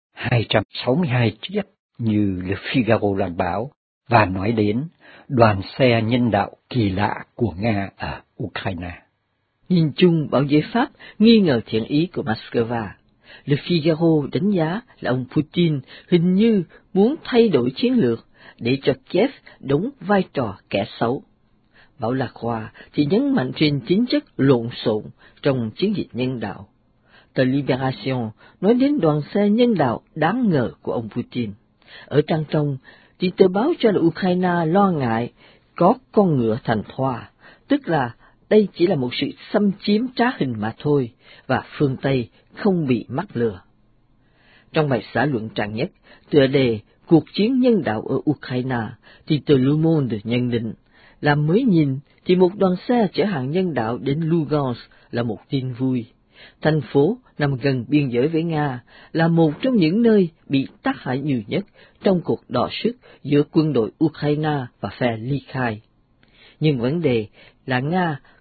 262 chiếc như Le Figaro loan báo và nói đến đoàn xe nhân đạo kỳ lạ của Nga ở Ukraine. Nhìn chung, báo giới Pháp nghi ngờ thiện ý của Moscow. Le Figaro đánh giá là ông Putin hình như muốn thay đổi chiến lược để cho Kiev đóng vai trò kẻ xấu. Báo La Croix thì nhấn mạnh trên tính chất lộn xộn trong chiến dịch nhân đạo. Tờ Libération nói đến đoàn xe nhân đạo đáng ngờ của ông Putin. Ở trang trong thì tờ báo cho là Ukraine lo ngại có con ngựa thành thoa, tức là đây chỉ là một sự xâm chiếm trá hình mà thôi, và phương Tây không bị mắc lừa. Trong bài xã luận trang nhất, tựa đề Cuộc chiến nhân đạo ở Ukraine, thì tờ Le Monde nhận định là mới nhìn thì một đoàn xe chở hàng nhân đạo đến Lugansk là một tin vui. Thành phố nằm gần biên giới với Nga là một trong những nơi bị tác hại nhiều nhất trong cuộc đọ sức giữa quân đội Ukraine và phe ly khai. Nhưng vấn đề là Nga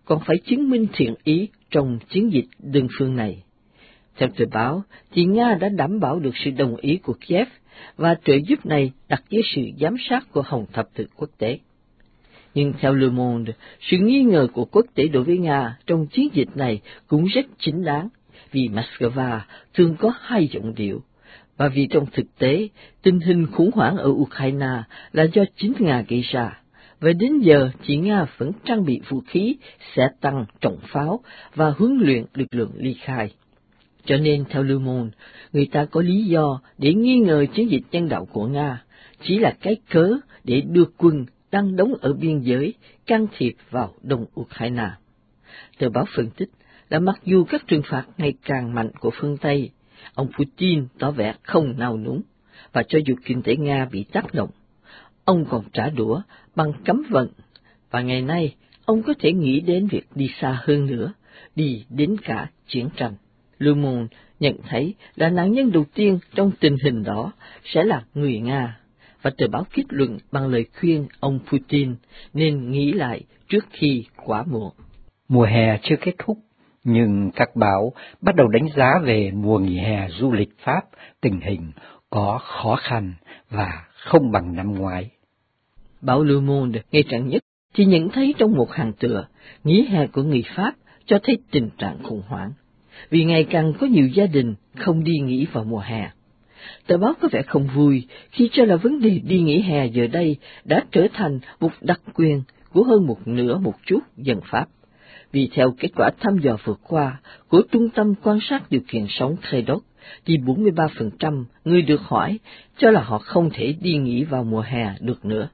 còn phải chứng minh thiện ý trong chiến dịch đơn phương này. Theo tờ báo, thì Nga đã đảm bảo được sự đồng ý của Kiev, và trợ giúp này đặt dưới sự giám sát của Hồng Thập tự quốc tế. Nhưng theo Le Monde, sự nghi ngờ của quốc tế đối với Nga trong chiến dịch này cũng rất chính đáng, vì Moscow thường có hai giọng điệu, và vì trong thực tế, tình hình khủng hoảng ở Ukraine là do chính Nga gây ra, và đến giờ thì Nga vẫn trang bị vũ khí, xe tăng, trọng pháo và huấn luyện lực lượng ly khai. Cho nên, theo Le Monde, người ta có lý do để nghi ngờ chiến dịch nhân đạo của Nga chỉ là cái cớ để đưa quân đang đóng ở biên giới can thiệp vào đông Ukraine. Tờ báo phân tích là mặc dù các trừng phạt ngày càng mạnh của phương Tây, ông Putin tỏ vẻ không nao núng, và cho dù kinh tế Nga bị tác động, ông còn trả đũa bằng cấm vận, và ngày nay ông có thể nghĩ đến việc đi xa hơn nữa, đi đến cả chiến tranh. Le Monde nhận thấy là nạn nhân đầu tiên trong tình hình đó sẽ là người Nga, và tờ báo kết luận bằng lời khuyên ông Putin nên nghĩ lại trước khi quá muộn. Mùa hè chưa kết thúc, nhưng các báo bắt đầu đánh giá về mùa nghỉ hè du lịch Pháp, tình hình có khó khăn và không bằng năm ngoái. Báo Le Monde ngày trạng nhất thì nhận thấy trong một hàng tựa, nghỉ hè của người Pháp cho thấy tình trạng khủng hoảng, vì ngày càng có nhiều gia đình không đi nghỉ vào mùa hè. Tờ báo có vẻ không vui khi cho là vấn đề đi nghỉ hè giờ đây đã trở thành một đặc quyền của hơn một nửa một chút dân Pháp, vì theo kết quả thăm dò vừa qua của Trung tâm Quan sát Điều kiện Sống Credoc, thì 43% người được hỏi cho là họ không thể đi nghỉ vào mùa hè được nữa.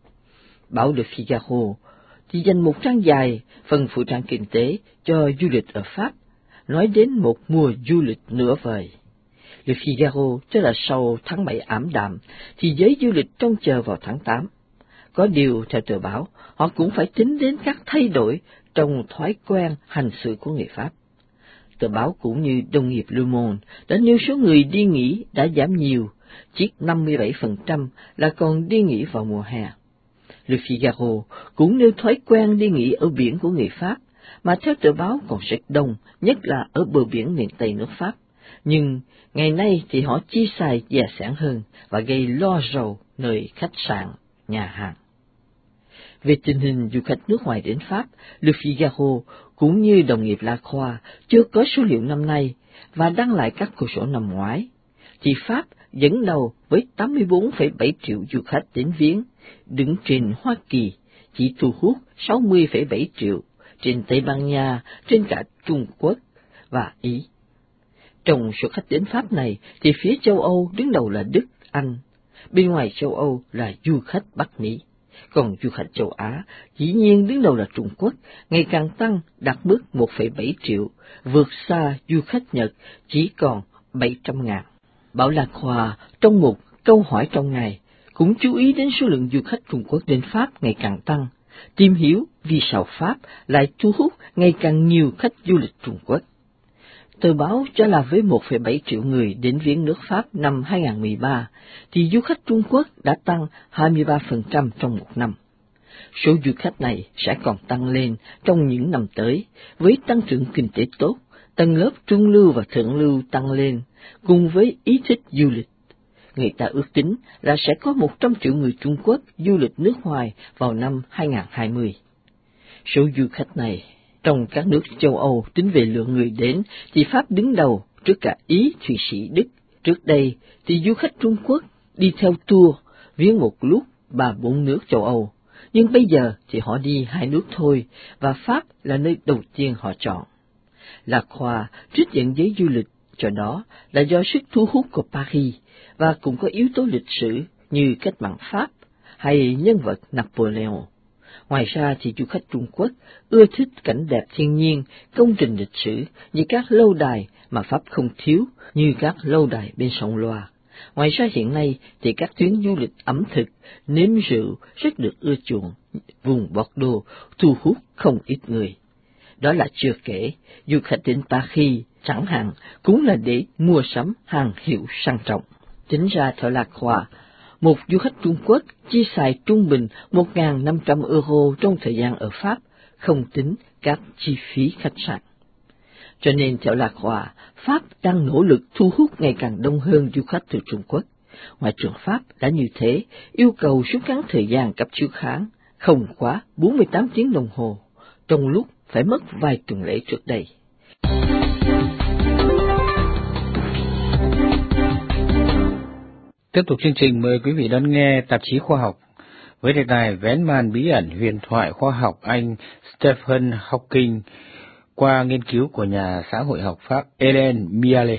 Báo Le Figaro thì dành một trang dài phần phụ trang kinh tế cho du lịch ở Pháp, nói đến một mùa du lịch nửa vời. Le Figaro cho là sau tháng 7 ảm đạm thì giới du lịch trông chờ vào tháng 8. Có điều, theo tờ báo, họ cũng phải tính đến các thay đổi trong thói quen hành xử của người Pháp. Tờ báo cũng như đồng nghiệp Le Monde đã nêu số người đi nghỉ đã giảm nhiều, chỉ 57% là còn đi nghỉ vào mùa hè. Le Figaro cũng nêu thói quen đi nghỉ ở biển của người Pháp, mà theo tờ báo còn rất đông, nhất là ở bờ biển miền Tây nước Pháp. Nhưng ngày nay thì họ chi xài dè sẻn hơn và gây lo rầu nơi khách sạn, nhà hàng. Về tình hình du khách nước ngoài đến Pháp, Le Figaro cũng như đồng nghiệp La Croix chưa có số liệu năm nay và đăng lại các con số năm ngoái, thì Pháp dẫn đầu với 84,7 triệu du khách đến viếng, đứng trên Hoa Kỳ chỉ thu hút 60,7 triệu, trên Tây Ban Nha, trên cả Trung Quốc và Ý. Trong số khách đến Pháp này thì phía châu Âu đứng đầu là Đức, Anh, bên ngoài châu Âu là du khách Bắc Mỹ, còn du khách châu Á dĩ nhiên đứng đầu là Trung Quốc, ngày càng tăng đạt mức 1,7 triệu, vượt xa du khách Nhật chỉ còn 700.000. Báo La Croix trong một câu hỏi trong ngày cũng chú ý đến số lượng du khách Trung Quốc đến Pháp ngày càng tăng, tìm hiểu vì sao Pháp lại thu hút ngày càng nhiều khách du lịch Trung Quốc. Tờ báo cho là với 1,7 triệu người đến viếng nước Pháp năm 2013, thì du khách Trung Quốc đã tăng 23% trong một năm. Số du khách này sẽ còn tăng lên trong những năm tới, với tăng trưởng kinh tế tốt, tầng lớp trung lưu và thượng lưu tăng lên, cùng với ý thích du lịch. Người ta ước tính là sẽ có 100 triệu người Trung Quốc du lịch nước ngoài vào năm 2020. Số du khách này trong các nước châu Âu tính về lượng người đến thì Pháp đứng đầu trước cả Ý, Thụy Sĩ, Đức. Trước đây thì du khách Trung Quốc đi theo tour viếng một lúc 3-4 nước châu Âu, nhưng bây giờ thì họ đi 2 nước thôi, và Pháp là nơi đầu tiên họ chọn. La Croix trích dẫn giới du lịch cho đó là do sức thu hút của Paris, và cũng có yếu tố lịch sử như cách mạng Pháp hay nhân vật Napoleon. Ngoài ra thì du khách Trung Quốc ưa thích cảnh đẹp thiên nhiên, công trình lịch sử như các lâu đài mà Pháp không thiếu, như các lâu đài bên sông Loire. Ngoài ra hiện nay thì các tuyến du lịch ẩm thực, nếm rượu rất được ưa chuộng, vùng Bordeaux thu hút không ít người. Đó là chưa kể, du khách đến Paris chẳng hạn cũng là để mua sắm hàng hiệu sang trọng. Tính ra theo La Croix, một du khách Trung Quốc chi xài trung bình 1.500 euro trong thời gian ở Pháp, không tính các chi phí khách sạn. Cho nên theo Lạc Hòa, Pháp đang nỗ lực thu hút ngày càng đông hơn du khách từ Trung Quốc. Ngoại trưởng Pháp đã như thế, yêu cầu rút ngắn thời gian cấp chiếu kháng, không quá 48 tiếng đồng hồ, trong lúc phải mất vài tuần lễ trước đây. Tiếp tục chương trình, mời quý vị đón nghe tạp chí khoa học. Với đề tài vén màn bí ẩn huyền thoại khoa học Anh Stephen Hawking qua nghiên cứu của nhà xã hội học Pháp Hélène Mialet.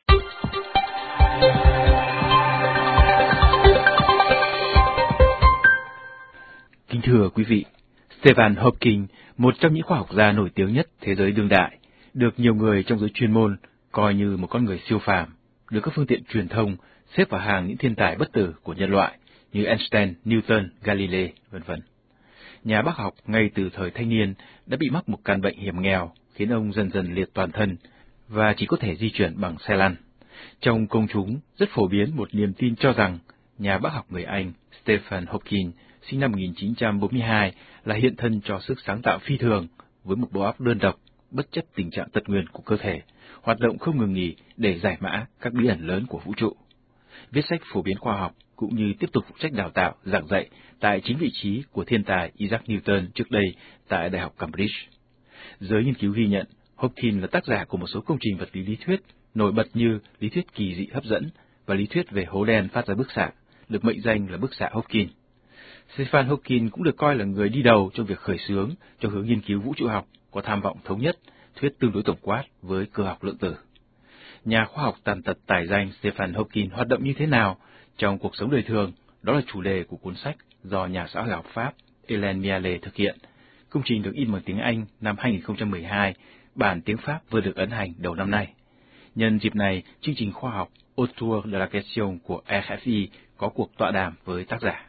Kính thưa quý vị, Stephen Hawking, một trong những khoa học gia nổi tiếng nhất thế giới đương đại, được nhiều người trong giới chuyên môn coi như một con người siêu phàm, được các phương tiện truyền thông xếp vào hàng những thiên tài bất tử của nhân loại như Einstein, Newton, Galilei, v.v. Nhà bác học ngay từ thời thanh niên đã bị mắc một căn bệnh hiểm nghèo khiến ông dần dần liệt toàn thân và chỉ có thể di chuyển bằng xe lăn. Trong công chúng rất phổ biến một niềm tin cho rằng nhà bác học người Anh Stephen Hawking sinh năm 1942 là hiện thân cho sức sáng tạo phi thường với một bộ óc đơn độc, bất chấp tình trạng tật nguyền của cơ thể, hoạt động không ngừng nghỉ để giải mã các bí ẩn lớn của vũ trụ. Viết sách phổ biến khoa học cũng như tiếp tục phụ trách đào tạo, giảng dạy tại chính vị trí của thiên tài Isaac Newton trước đây tại Đại học Cambridge. Giới nghiên cứu ghi nhận Hawking là tác giả của một số công trình vật lý lý thuyết nổi bật như lý thuyết kỳ dị hấp dẫn và lý thuyết về hố đen phát ra bức xạ, được mệnh danh là bức xạ Hawking. Stephen Hawking cũng được coi là người đi đầu trong việc khởi xướng cho hướng nghiên cứu vũ trụ học có tham vọng thống nhất, thuyết tương đối tổng quát với cơ học lượng tử. Nhà khoa học tàn tật tài danh Stephen Hawking hoạt động như thế nào trong cuộc sống đời thường, đó là chủ đề của cuốn sách do nhà xã hội học Pháp Hélène Mialet thực hiện. Công trình được in bằng tiếng Anh năm 2012, bản tiếng Pháp vừa được ấn hành đầu năm nay. Nhân dịp này, chương trình khoa học Autour de la question của RFI có cuộc tọa đàm với tác giả.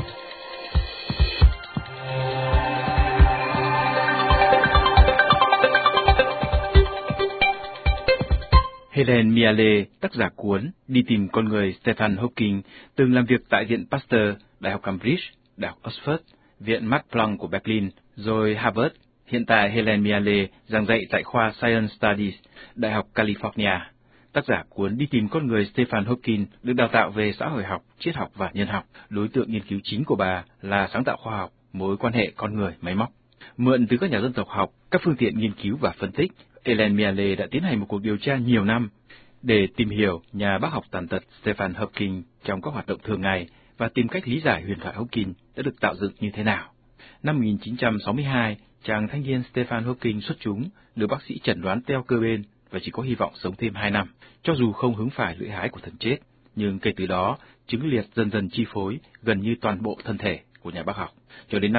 Hélène Mialet, tác giả cuốn Đi tìm con người Stephen Hawking, từng làm việc tại Viện Pasteur, Đại học Cambridge, Đại học Oxford, Viện Max Planck của Berlin, rồi Harvard. Hiện tại Hélène Mialet giảng dạy tại khoa Science Studies, Đại học California. Tác giả cuốn Đi tìm con người Stephen Hawking được đào tạo về xã hội học, triết học và nhân học. Đối tượng nghiên cứu chính của bà là sáng tạo khoa học, mối quan hệ con người máy móc. Mượn từ các nhà dân tộc học, các phương tiện nghiên cứu và phân tích, Hélène Mialet đã tiến hành một cuộc điều tra nhiều năm để tìm hiểu nhà bác học tàn tật Stephen Hawking trong các hoạt động thường ngày và tìm cách lý giải huyền thoại Hawking đã được tạo dựng như thế nào. Năm 1962, chàng thanh niên Stephen Hawking xuất chúng, được bác sĩ chẩn đoán teo cơ bên và chỉ có hy vọng sống thêm 2 năm. Cho dù không hứng phải lưỡi hái của thần chết, nhưng kể từ đó, chứng liệt dần dần chi phối gần như toàn bộ thân thể của nhà bác học. Cho đến năm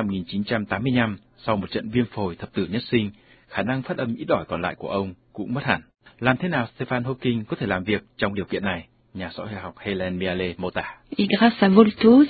1985, sau một trận viêm phổi thập tử nhất sinh, khả năng phát âm ít ỏi còn lại của ông cũng mất hẳn. Làm thế nào Stephen Hawking có thể làm việc trong điều kiện này? Nhà xã hội học Hélène Mialet mô tả. Et grâce à Voltos,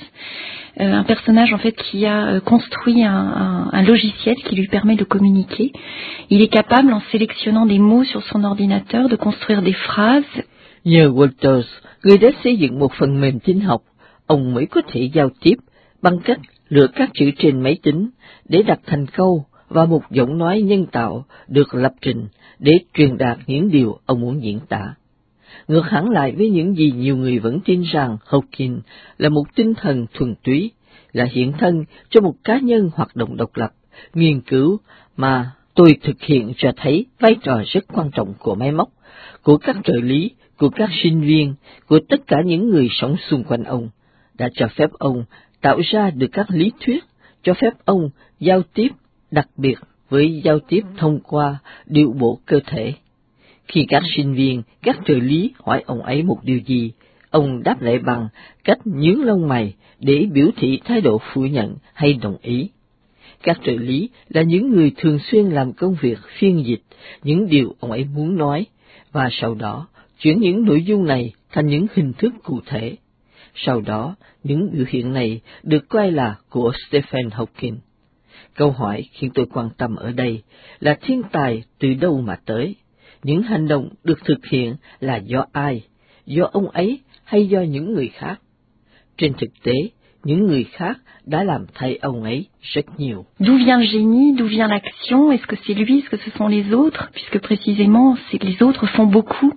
un personnage en fait qui a construit un logiciel qui lui permet de communiquer. Il est capable, en sélectionnant des mots sur son ordinateur, de construire des phrases. Nhờ Voltos, người đã xây dựng một phần mềm tin học, ông mới có thể giao tiếp bằng cách lựa các chữ trên máy tính để đặt thành câu và một giọng nói nhân tạo được lập trình để truyền đạt những điều ông muốn diễn tả. Ngược hẳn lại với những gì nhiều người vẫn tin rằng Hawking là một tinh thần thuần túy, là hiện thân cho một cá nhân hoạt động độc lập, nghiên cứu mà tôi thực hiện cho thấy vai trò rất quan trọng của máy móc, của các trợ lý, của các sinh viên, của tất cả những người sống xung quanh ông, đã cho phép ông tạo ra được các lý thuyết, cho phép ông giao tiếp, đặc biệt với giao tiếp thông qua điệu bộ cơ thể. Khi các sinh viên, các trợ lý hỏi ông ấy một điều gì, ông đáp lại bằng cách nhướng lông mày để biểu thị thái độ phủ nhận hay đồng ý. Các trợ lý là những người thường xuyên làm công việc phiên dịch những điều ông ấy muốn nói, và sau đó chuyển những nội dung này thành những hình thức cụ thể. Sau đó, những biểu hiện này được coi là của Stephen Hawking. Câu hỏi khiến tôi quan tâm ở đây là thiên tài từ đâu mà tới? Những hành động được thực hiện là do ai? Do ông ấy hay do những người khác? Trên thực tế, những người khác đã làm thay ông ấy rất nhiều. D'où vient le génie, d'où vient l'action? Est-ce que c'est lui, est-ce que ce sont les autres? Puisque précisément, c'est les autres font beaucoup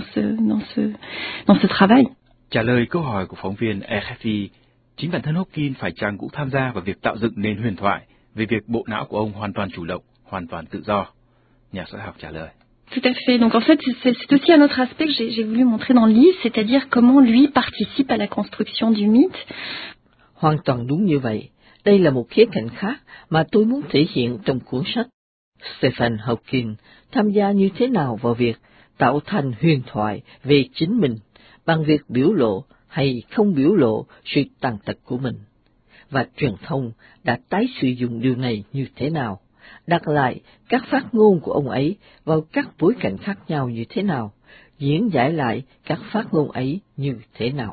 dans ce travail. Trả lời câu hỏi của phóng viên RFI, chính bản thân Hopkins phải chăng cũng tham gia vào việc tạo dựng nền huyền thoại về việc bộ não của ông hoàn toàn chủ động, hoàn toàn tự do. Nhà xã hội học trả lời. Tout à fait. Donc en fait, c'est aussi un autre aspect que j'ai voulu montrer dans le livre, c'est-à-dire comment lui participe à la construction du mythe. Hoàn toàn đúng như vậy. Đây là một khía cạnh khác mà tôi muốn thể hiện trong cuốn sách. Stephen Hawking tham gia như thế nào vào việc tạo thành huyền thoại về chính mình bằng việc biểu lộ hay không biểu lộ sự tàn tật của mình, và truyền thông đã tái sử dụng điều này như thế nào, đặt lại các phát ngôn của ông ấy vào các bối cảnh khác nhau như thế nào, diễn giải lại các phát ngôn ấy như thế nào.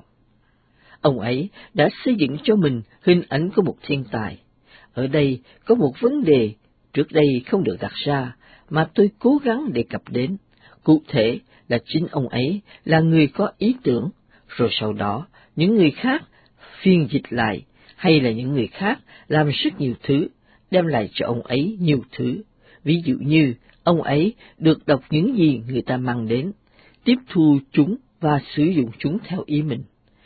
Ông ấy đã xây dựng cho mình hình ảnh của một thiên tài. Ở đây có một vấn đề trước đây không được đặt ra mà tôi cố gắng đề cập đến. Cụ thể là chính ông ấy là người có ý tưởng, rồi sau đó những người khác phiên dịch lại, hay là những người khác làm rất nhiều thứ, đem lại cho ông ấy nhiều thứ. Ví dụ như ông ấy được đọc những gì người ta mang đến, tiếp thu chúng và sử dụng chúng theo ý mình.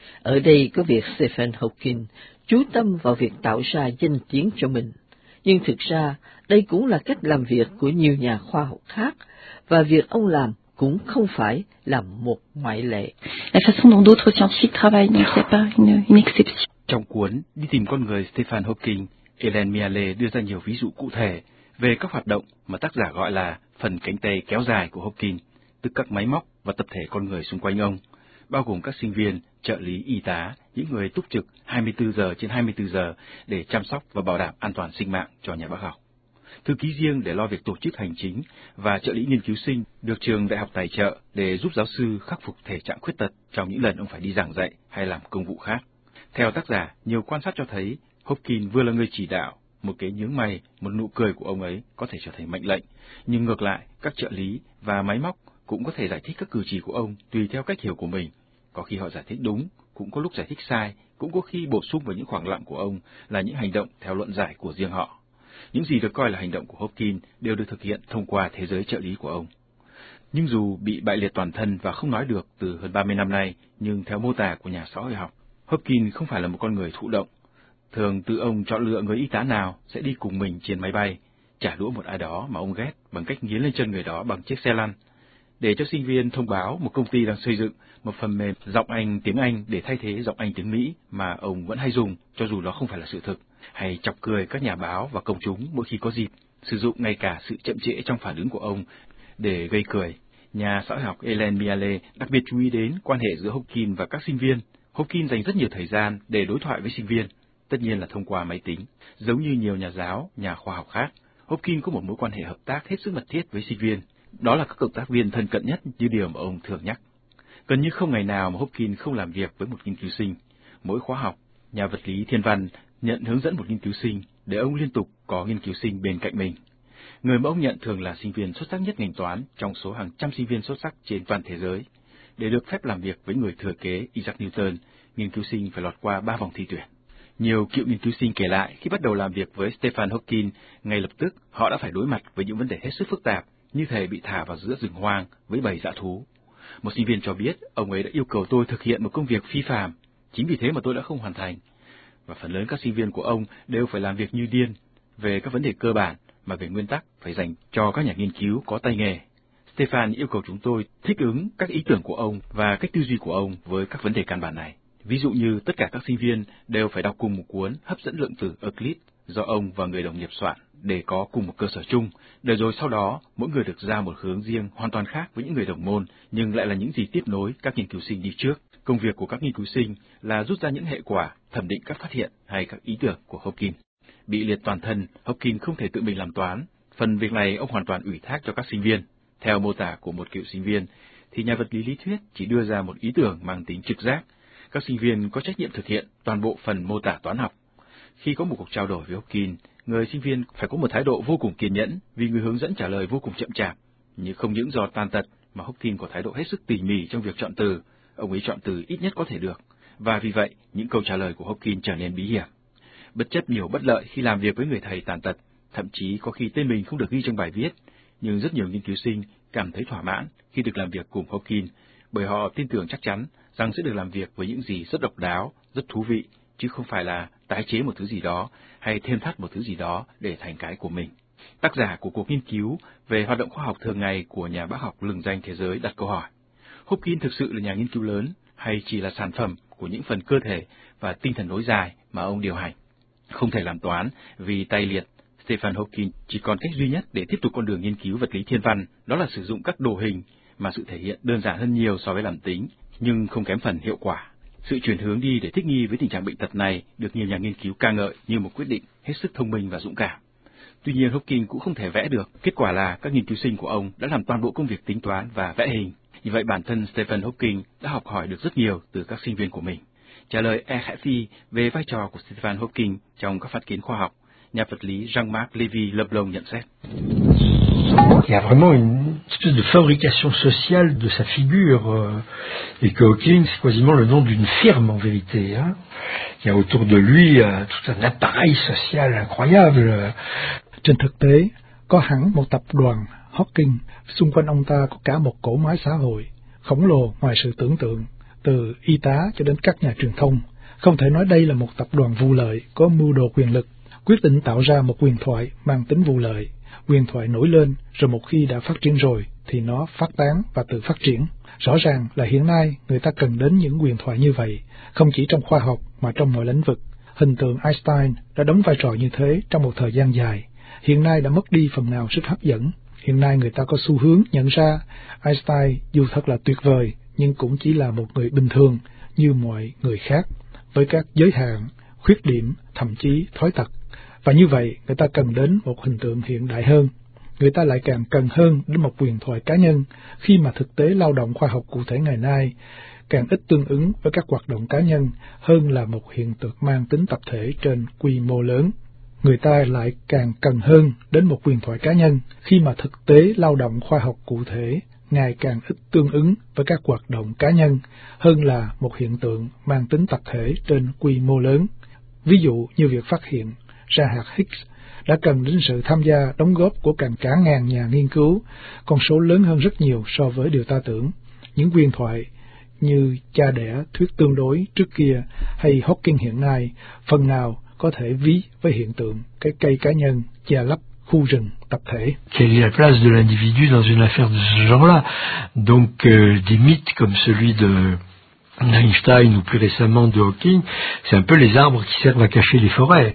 Ở đây có việc Stephen Hawking chú tâm vào việc tạo ra danh tiếng cho mình, nhưng thực ra đây cũng là cách làm việc của nhiều nhà khoa học khác, và việc ông làm cũng không phải là một ngoại lệ. La façon dont d'autres scientifiques travaillent, donc c'est pas une exception. Trong cuốn Đi tìm con người Stephen Hawking, Ellen Miale đưa ra nhiều ví dụ cụ thể về các hoạt động mà tác giả gọi là phần cánh tay kéo dài của Hawking, tức các máy móc và tập thể con người xung quanh ông, bao gồm các sinh viên, trợ lý y tá, những người túc trực 24 giờ trên 24 giờ để chăm sóc và bảo đảm an toàn sinh mạng cho nhà bác học. Thư ký riêng để lo việc tổ chức hành chính và trợ lý nghiên cứu sinh được trường đại học tài trợ để giúp giáo sư khắc phục thể trạng khuyết tật trong những lần ông phải đi giảng dạy hay làm công vụ khác. Theo tác giả, nhiều quan sát cho thấy Hopkins vừa là người chỉ đạo, một cái nhướng mày, một nụ cười của ông ấy có thể trở thành mệnh lệnh, nhưng ngược lại, các trợ lý và máy móc cũng có thể giải thích các cử chỉ của ông tùy theo cách hiểu của mình. Có khi họ giải thích đúng, cũng có lúc giải thích sai, cũng có khi bổ sung vào những khoảng lặng của ông là những hành động theo luận giải của riêng họ. Những gì được coi là hành động của Hopkins đều được thực hiện thông qua thế giới trợ lý của ông. Nhưng dù bị bại liệt toàn thân và không nói được từ hơn 30 năm nay, nhưng theo mô tả của nhà xã hội học, Hopkins không phải là một con người thụ động. Thường tự ông chọn lựa người y tá nào sẽ đi cùng mình trên máy bay, trả đũa một ai đó mà ông ghét bằng cách nghiến lên chân người đó bằng chiếc xe lăn, để cho sinh viên thông báo một công ty đang xây dựng một phần mềm giọng Anh tiếng Anh để thay thế giọng Anh tiếng Mỹ mà ông vẫn hay dùng, cho dù đó không phải là sự thực, hay chọc cười các nhà báo và công chúng mỗi khi có dịp, sử dụng ngay cả sự chậm trễ trong phản ứng của ông để gây cười. Nhà xã hội học Ellen Miale đặc biệt chú ý đến quan hệ giữa Hopkins và các sinh viên. Hopkins dành rất nhiều thời gian để đối thoại với sinh viên, tất nhiên là thông qua máy tính. Giống như nhiều nhà giáo, nhà khoa học khác, Hopkins có một mối quan hệ hợp tác hết sức mật thiết với sinh viên. Đó là các cộng tác viên thân cận nhất như điều mà ông thường nhắc. Gần như không ngày nào mà Hopkins không làm việc với một nghiên cứu sinh. Mỗi khóa học, nhà vật lý thiên văn nhận hướng dẫn một nghiên cứu sinh để ông liên tục có nghiên cứu sinh bên cạnh mình. Người mà ông nhận thường là sinh viên xuất sắc nhất ngành toán trong số hàng trăm sinh viên xuất sắc trên toàn thế giới. Để được phép làm việc với người thừa kế Isaac Newton, nghiên cứu sinh phải lọt qua 3 vòng thi tuyển. Nhiều cựu nghiên cứu sinh kể lại khi bắt đầu làm việc với Stephen Hawking, ngay lập tức họ đã phải đối mặt với những vấn đề hết sức phức tạp, như thể bị thả vào giữa rừng hoang với bầy dã thú. Một sinh viên cho biết ông ấy đã yêu cầu tôi thực hiện một công việc phi phàm, chính vì thế mà tôi đã không hoàn thành. Và phần lớn các sinh viên của ông đều phải làm việc như điên về các vấn đề cơ bản mà về nguyên tắc phải dành cho các nhà nghiên cứu có tay nghề. Stephen yêu cầu chúng tôi thích ứng các ý tưởng của ông và cách tư duy của ông với các vấn đề căn bản này. Ví dụ như tất cả các sinh viên đều phải đọc cùng một cuốn Hấp dẫn lượng tử Euclid do ông và người đồng nghiệp soạn để có cùng một cơ sở chung, để rồi sau đó mỗi người được ra một hướng riêng hoàn toàn khác với những người đồng môn, nhưng lại là những gì tiếp nối các nghiên cứu sinh đi trước. Công việc của các nghiên cứu sinh là rút ra những hệ quả, thẩm định các phát hiện hay các ý tưởng của Hopkins. Bị liệt toàn thân, Hopkins không thể tự mình làm toán. Phần việc này ông hoàn toàn ủy thác cho các sinh viên. Theo mô tả của một cựu sinh viên, thì nhà vật lý lý thuyết chỉ đưa ra một ý tưởng mang tính trực giác. Các sinh viên có trách nhiệm thực hiện toàn bộ phần mô tả toán học. Khi có một cuộc trao đổi với Hopkins, người sinh viên phải có một thái độ vô cùng kiên nhẫn vì người hướng dẫn trả lời vô cùng chậm chạp. Nhưng không những do tàn tật mà Hopkins có thái độ hết sức tỉ mỉ trong việc chọn từ. Ông ấy chọn từ ít nhất có thể được, và vì vậy những câu trả lời của Hopkins trở nên bí hiểm. Bất chấp nhiều bất lợi khi làm việc với người thầy tàn tật, thậm chí có khi tên mình không được ghi trong bài viết, nhưng rất nhiều nghiên cứu sinh cảm thấy thỏa mãn khi được làm việc cùng Hopkins, bởi họ tin tưởng chắc chắn rằng sẽ được làm việc với những gì rất độc đáo, rất thú vị, chứ không phải là tái chế một thứ gì đó hay thêm thắt một thứ gì đó để thành cái của mình. Tác giả của cuộc nghiên cứu về hoạt động khoa học thường ngày của nhà bác học lừng danh thế giới đặt câu hỏi: Hopkins thực sự là nhà nghiên cứu lớn hay chỉ là sản phẩm của những phần cơ thể và tinh thần nối dài mà ông điều hành? Không thể làm toán vì tay liệt, Stephen Hawking chỉ còn cách duy nhất để tiếp tục con đường nghiên cứu vật lý thiên văn, đó là sử dụng các đồ hình mà sự thể hiện đơn giản hơn nhiều so với làm tính, nhưng không kém phần hiệu quả. Sự chuyển hướng đi để thích nghi với tình trạng bệnh tật này được nhiều nhà nghiên cứu ca ngợi như một quyết định hết sức thông minh và dũng cảm. Tuy nhiên, Hawking cũng không thể vẽ được. Kết quả là các nghiên cứu sinh của ông đã làm toàn bộ công việc tính toán và vẽ hình. Như vậy, bản thân Stephen Hawking đã học hỏi được rất nhiều từ các sinh viên của mình. Trả lời E. Khải Phi về vai trò của Stephen Hawking trong các phát kiến khoa học, nhà vật lý Jean-Marc Lévy-Leblond nhận xét: Il y a vraiment une espèce de fabrication sociale de sa figure, et que Hawking, c'est quasiment le nom d'une firme en vérité. Hein. Il y a autour de lui tout un appareil social incroyable. Trên thực tế, có hẳn một tập đoàn Hawking, xung quanh ông ta có cả một cỗ máy xã hội khổng lồ ngoài sự tưởng tượng, từ y tá cho đến các nhà truyền thông. Không thể nói đây là một tập đoàn vụ lợi có mưu đồ quyền lực, quyết định tạo ra một huyền thoại mang tính vụ lợi. Huyền thoại nổi lên, rồi một khi đã phát triển rồi, thì nó phát tán và tự phát triển. Rõ ràng là hiện nay người ta cần đến những huyền thoại như vậy, không chỉ trong khoa học mà trong mọi lĩnh vực. Hình tượng Einstein đã đóng vai trò như thế trong một thời gian dài, hiện nay đã mất đi phần nào sức hấp dẫn. Hiện nay người ta có xu hướng nhận ra Einstein dù thật là tuyệt vời, nhưng cũng chỉ là một người bình thường như mọi người khác, với các giới hạn, khuyết điểm, thậm chí thói tật. Và như vậy, người ta cần đến một hình tượng hiện đại hơn. Người ta lại càng cần hơn đến một huyền thoại cá nhân, khi mà thực tế lao động khoa học cụ thể ngày nay càng ít tương ứng với các hoạt động cá nhân hơn là một hiện tượng mang tính tập thể trên quy mô lớn. Người ta lại càng cần hơn đến một huyền thoại cá nhân, khi mà thực tế lao động khoa học cụ thể ngày càng ít tương ứng với các hoạt động cá nhân hơn là một hiện tượng mang tính tập thể trên quy mô lớn. Ví dụ như việc phát hiện ra hạt Higgs đã cần đến sự tham gia đóng góp của cả ngàn nhà nghiên cứu, con số lớn hơn rất nhiều so với điều ta tưởng. Những huyền thoại như cha đẻ thuyết tương đối trước kia hay Hawking hiện nay phần nào có thể ví với hiện tượng cái cây cá nhân che lấp khu rừng tập thể. Quelle est la place de l'individu dans une affaire de ce genre-là? Donc des mythes comme celui de Einstein ou plus récemment de Hawking, c'est un peu les arbres qui servent à cacher les forêts.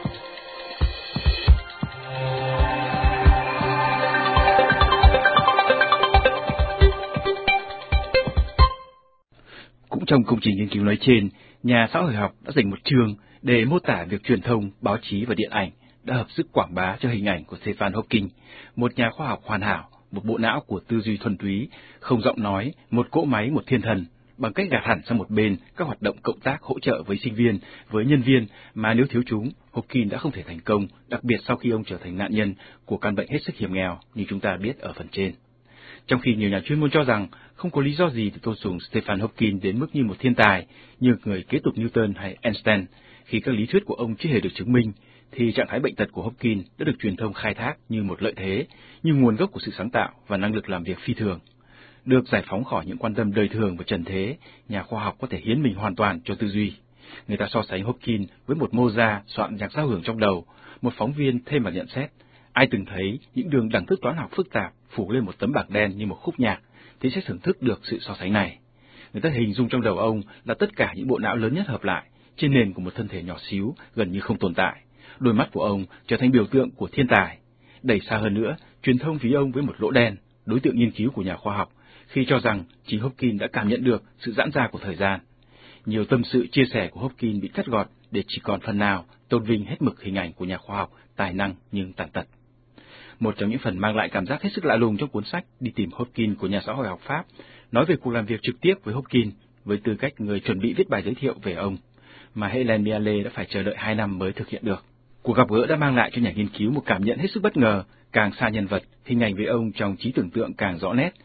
Cũng trong công trình nghiên cứu nói trên, nhà xã hội học đã dành một chương để mô tả việc truyền thông, báo chí và điện ảnh đã hợp sức quảng bá cho hình ảnh của Stephen Hawking, một nhà khoa học hoàn hảo, một bộ não của tư duy thuần túy, không giọng nói, một cỗ máy, một thiên thần, bằng cách gạt hẳn sang một bên các hoạt động cộng tác hỗ trợ với sinh viên, với nhân viên mà nếu thiếu chúng, Hawking đã không thể thành công, đặc biệt sau khi ông trở thành nạn nhân của căn bệnh hết sức hiểm nghèo như chúng ta biết ở phần trên. Trong khi nhiều nhà chuyên môn cho rằng không có lý do gì để tôn sùng Stephen Hawking đến mức như một thiên tài, như người kế tục Newton hay Einstein, khi các lý thuyết của ông chưa hề được chứng minh, thì trạng thái bệnh tật của Hawking đã được truyền thông khai thác như một lợi thế, như nguồn gốc của sự sáng tạo và năng lực làm việc phi thường. Được giải phóng khỏi những quan tâm đời thường và trần thế, nhà khoa học có thể hiến mình hoàn toàn cho tư duy. Người ta so sánh Hawking với một Mozart soạn nhạc giao hưởng trong đầu, một phóng viên thêm vào nhận xét: ai từng thấy những đường đẳng thức toán học phức tạp phủ lên một tấm bảng đen như một khúc nhạc, thì sẽ thưởng thức được sự so sánh này. Người ta hình dung trong đầu ông là tất cả những bộ não lớn nhất hợp lại, trên nền của một thân thể nhỏ xíu, gần như không tồn tại. Đôi mắt của ông trở thành biểu tượng của thiên tài. Đẩy xa hơn nữa, truyền thông ví ông với một lỗ đen, đối tượng nghiên cứu của nhà khoa học, khi cho rằng chính Hawking đã cảm nhận được sự giãn ra của thời gian. Nhiều tâm sự chia sẻ của Hawking bị cắt gọt để chỉ còn phần nào tôn vinh hết mực hình ảnh của nhà khoa học tài năng nhưng tàn tật. Một trong những phần mang lại cảm giác hết sức lạ lùng trong cuốn sách Đi tìm Hawking của nhà xã hội học Pháp nói về cuộc làm việc trực tiếp với Hawking với tư cách người chuẩn bị viết bài giới thiệu về ông, mà Helen Miale đã phải chờ đợi 2 năm mới thực hiện được. Cuộc gặp gỡ đã mang lại cho nhà nghiên cứu một cảm nhận hết sức bất ngờ, càng xa nhân vật, hình ảnh về ông trong trí tưởng tượng càng rõ nét,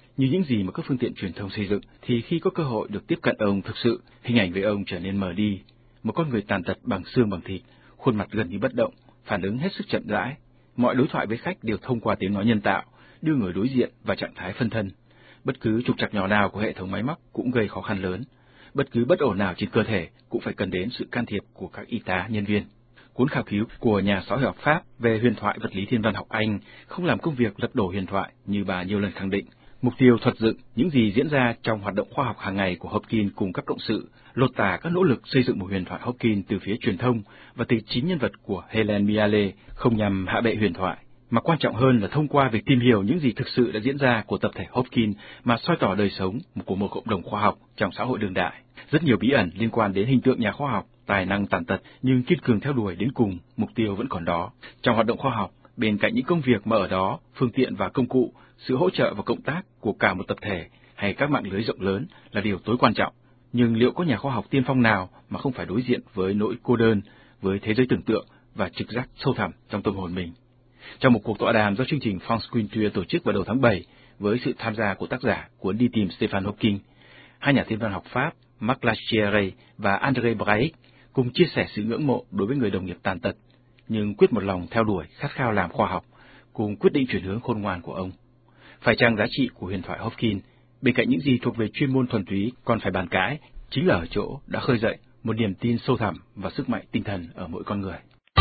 Như những gì mà các phương tiện truyền thông xây dựng, thì khi có cơ hội được tiếp cận ông thực sự, hình ảnh về ông trở nên mờ đi. Một con người tàn tật bằng xương bằng thịt, khuôn mặt gần như bất động, phản ứng hết sức chậm rãi. Mọi đối thoại với khách đều thông qua tiếng nói nhân tạo, đưa người đối diện vào trạng thái phân thân. Bất cứ trục trặc nhỏ nào của hệ thống máy móc cũng gây khó khăn lớn. Bất cứ bất ổn nào trên cơ thể cũng phải cần đến sự can thiệp của các y tá nhân viên. Cuốn khảo cứu của nhà xã hội học Pháp về huyền thoại vật lý thiên văn học Anh không làm công việc lật đổ huyền thoại như bà nhiều lần khẳng định. Mục tiêu thuật dựng những gì diễn ra trong hoạt động khoa học hàng ngày của Hopkins cùng các cộng sự, lột tả các nỗ lực xây dựng một huyền thoại Hopkins từ phía truyền thông và từ chính nhân vật của Helen Miale, không nhằm hạ bệ huyền thoại, mà quan trọng hơn là thông qua việc tìm hiểu những gì thực sự đã diễn ra của tập thể Hopkins mà soi tỏ đời sống của một cộng đồng khoa học trong xã hội đương đại. Rất nhiều bí ẩn liên quan đến hình tượng nhà khoa học, tài năng tàn tật nhưng kiên cường theo đuổi đến cùng, mục tiêu vẫn còn đó. Trong hoạt động khoa học, bên cạnh những công việc mà ở đó, phương tiện và công cụ, sự hỗ trợ và cộng tác của cả một tập thể hay các mạng lưới rộng lớn là điều tối quan trọng. Nhưng liệu có nhà khoa học tiên phong nào mà không phải đối diện với nỗi cô đơn, với thế giới tưởng tượng và trực giác sâu thẳm trong tâm hồn mình? Trong một cuộc tọa đàm do chương trình France Culture tổ chức vào đầu tháng 7 với sự tham gia của tác giả cuốn Đi tìm Stephen Hawking, hai nhà thiên văn học Pháp Marc Lacheyre và André Braic cùng chia sẻ sự ngưỡng mộ đối với người đồng nghiệp tàn tật, nhưng quyết một lòng theo đuổi khát khao làm khoa học, cùng quyết định chuyển hướng khôn ngoan của ông. Phải chăng giá trị của huyền thoại Hopkins, bên cạnh những gì thuộc về chuyên môn thuần túy còn phải bàn cãi, chính là ở chỗ đã khơi dậy một niềm tin sâu thẳm và sức mạnh tinh thần ở mỗi con người.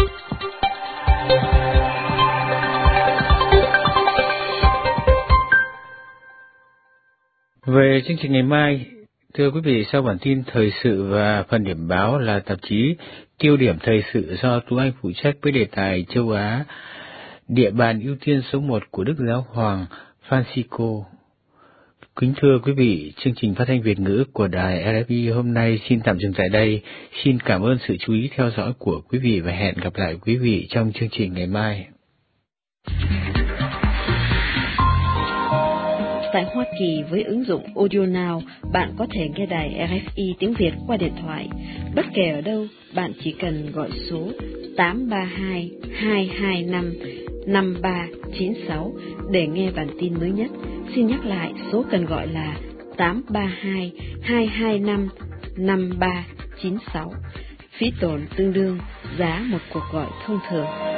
Về chương trình ngày mai, thưa quý vị, sau bản tin thời sự và phần điểm báo là tạp chí Tiêu điểm thời sự do Tú Anh phụ trách với đề tài châu Á, địa bàn ưu tiên số 1 của Đức Giáo Hoàng Francisco. Kính thưa quý vị, chương trình phát thanh Việt ngữ của đài RFI hôm nay xin tạm dừng tại đây. Xin cảm ơn sự chú ý theo dõi của quý vị và hẹn gặp lại quý vị trong chương trình ngày mai. Tại Hoa Kỳ, với ứng dụng Audio Now, bạn có thể nghe đài RFI tiếng Việt qua điện thoại. Bất kể ở đâu, bạn chỉ cần gọi số 832-225-5396 để nghe bản tin mới nhất. Xin nhắc lại, số cần gọi là 832-225-5396. Phí tổn tương đương giá một cuộc gọi thông thường.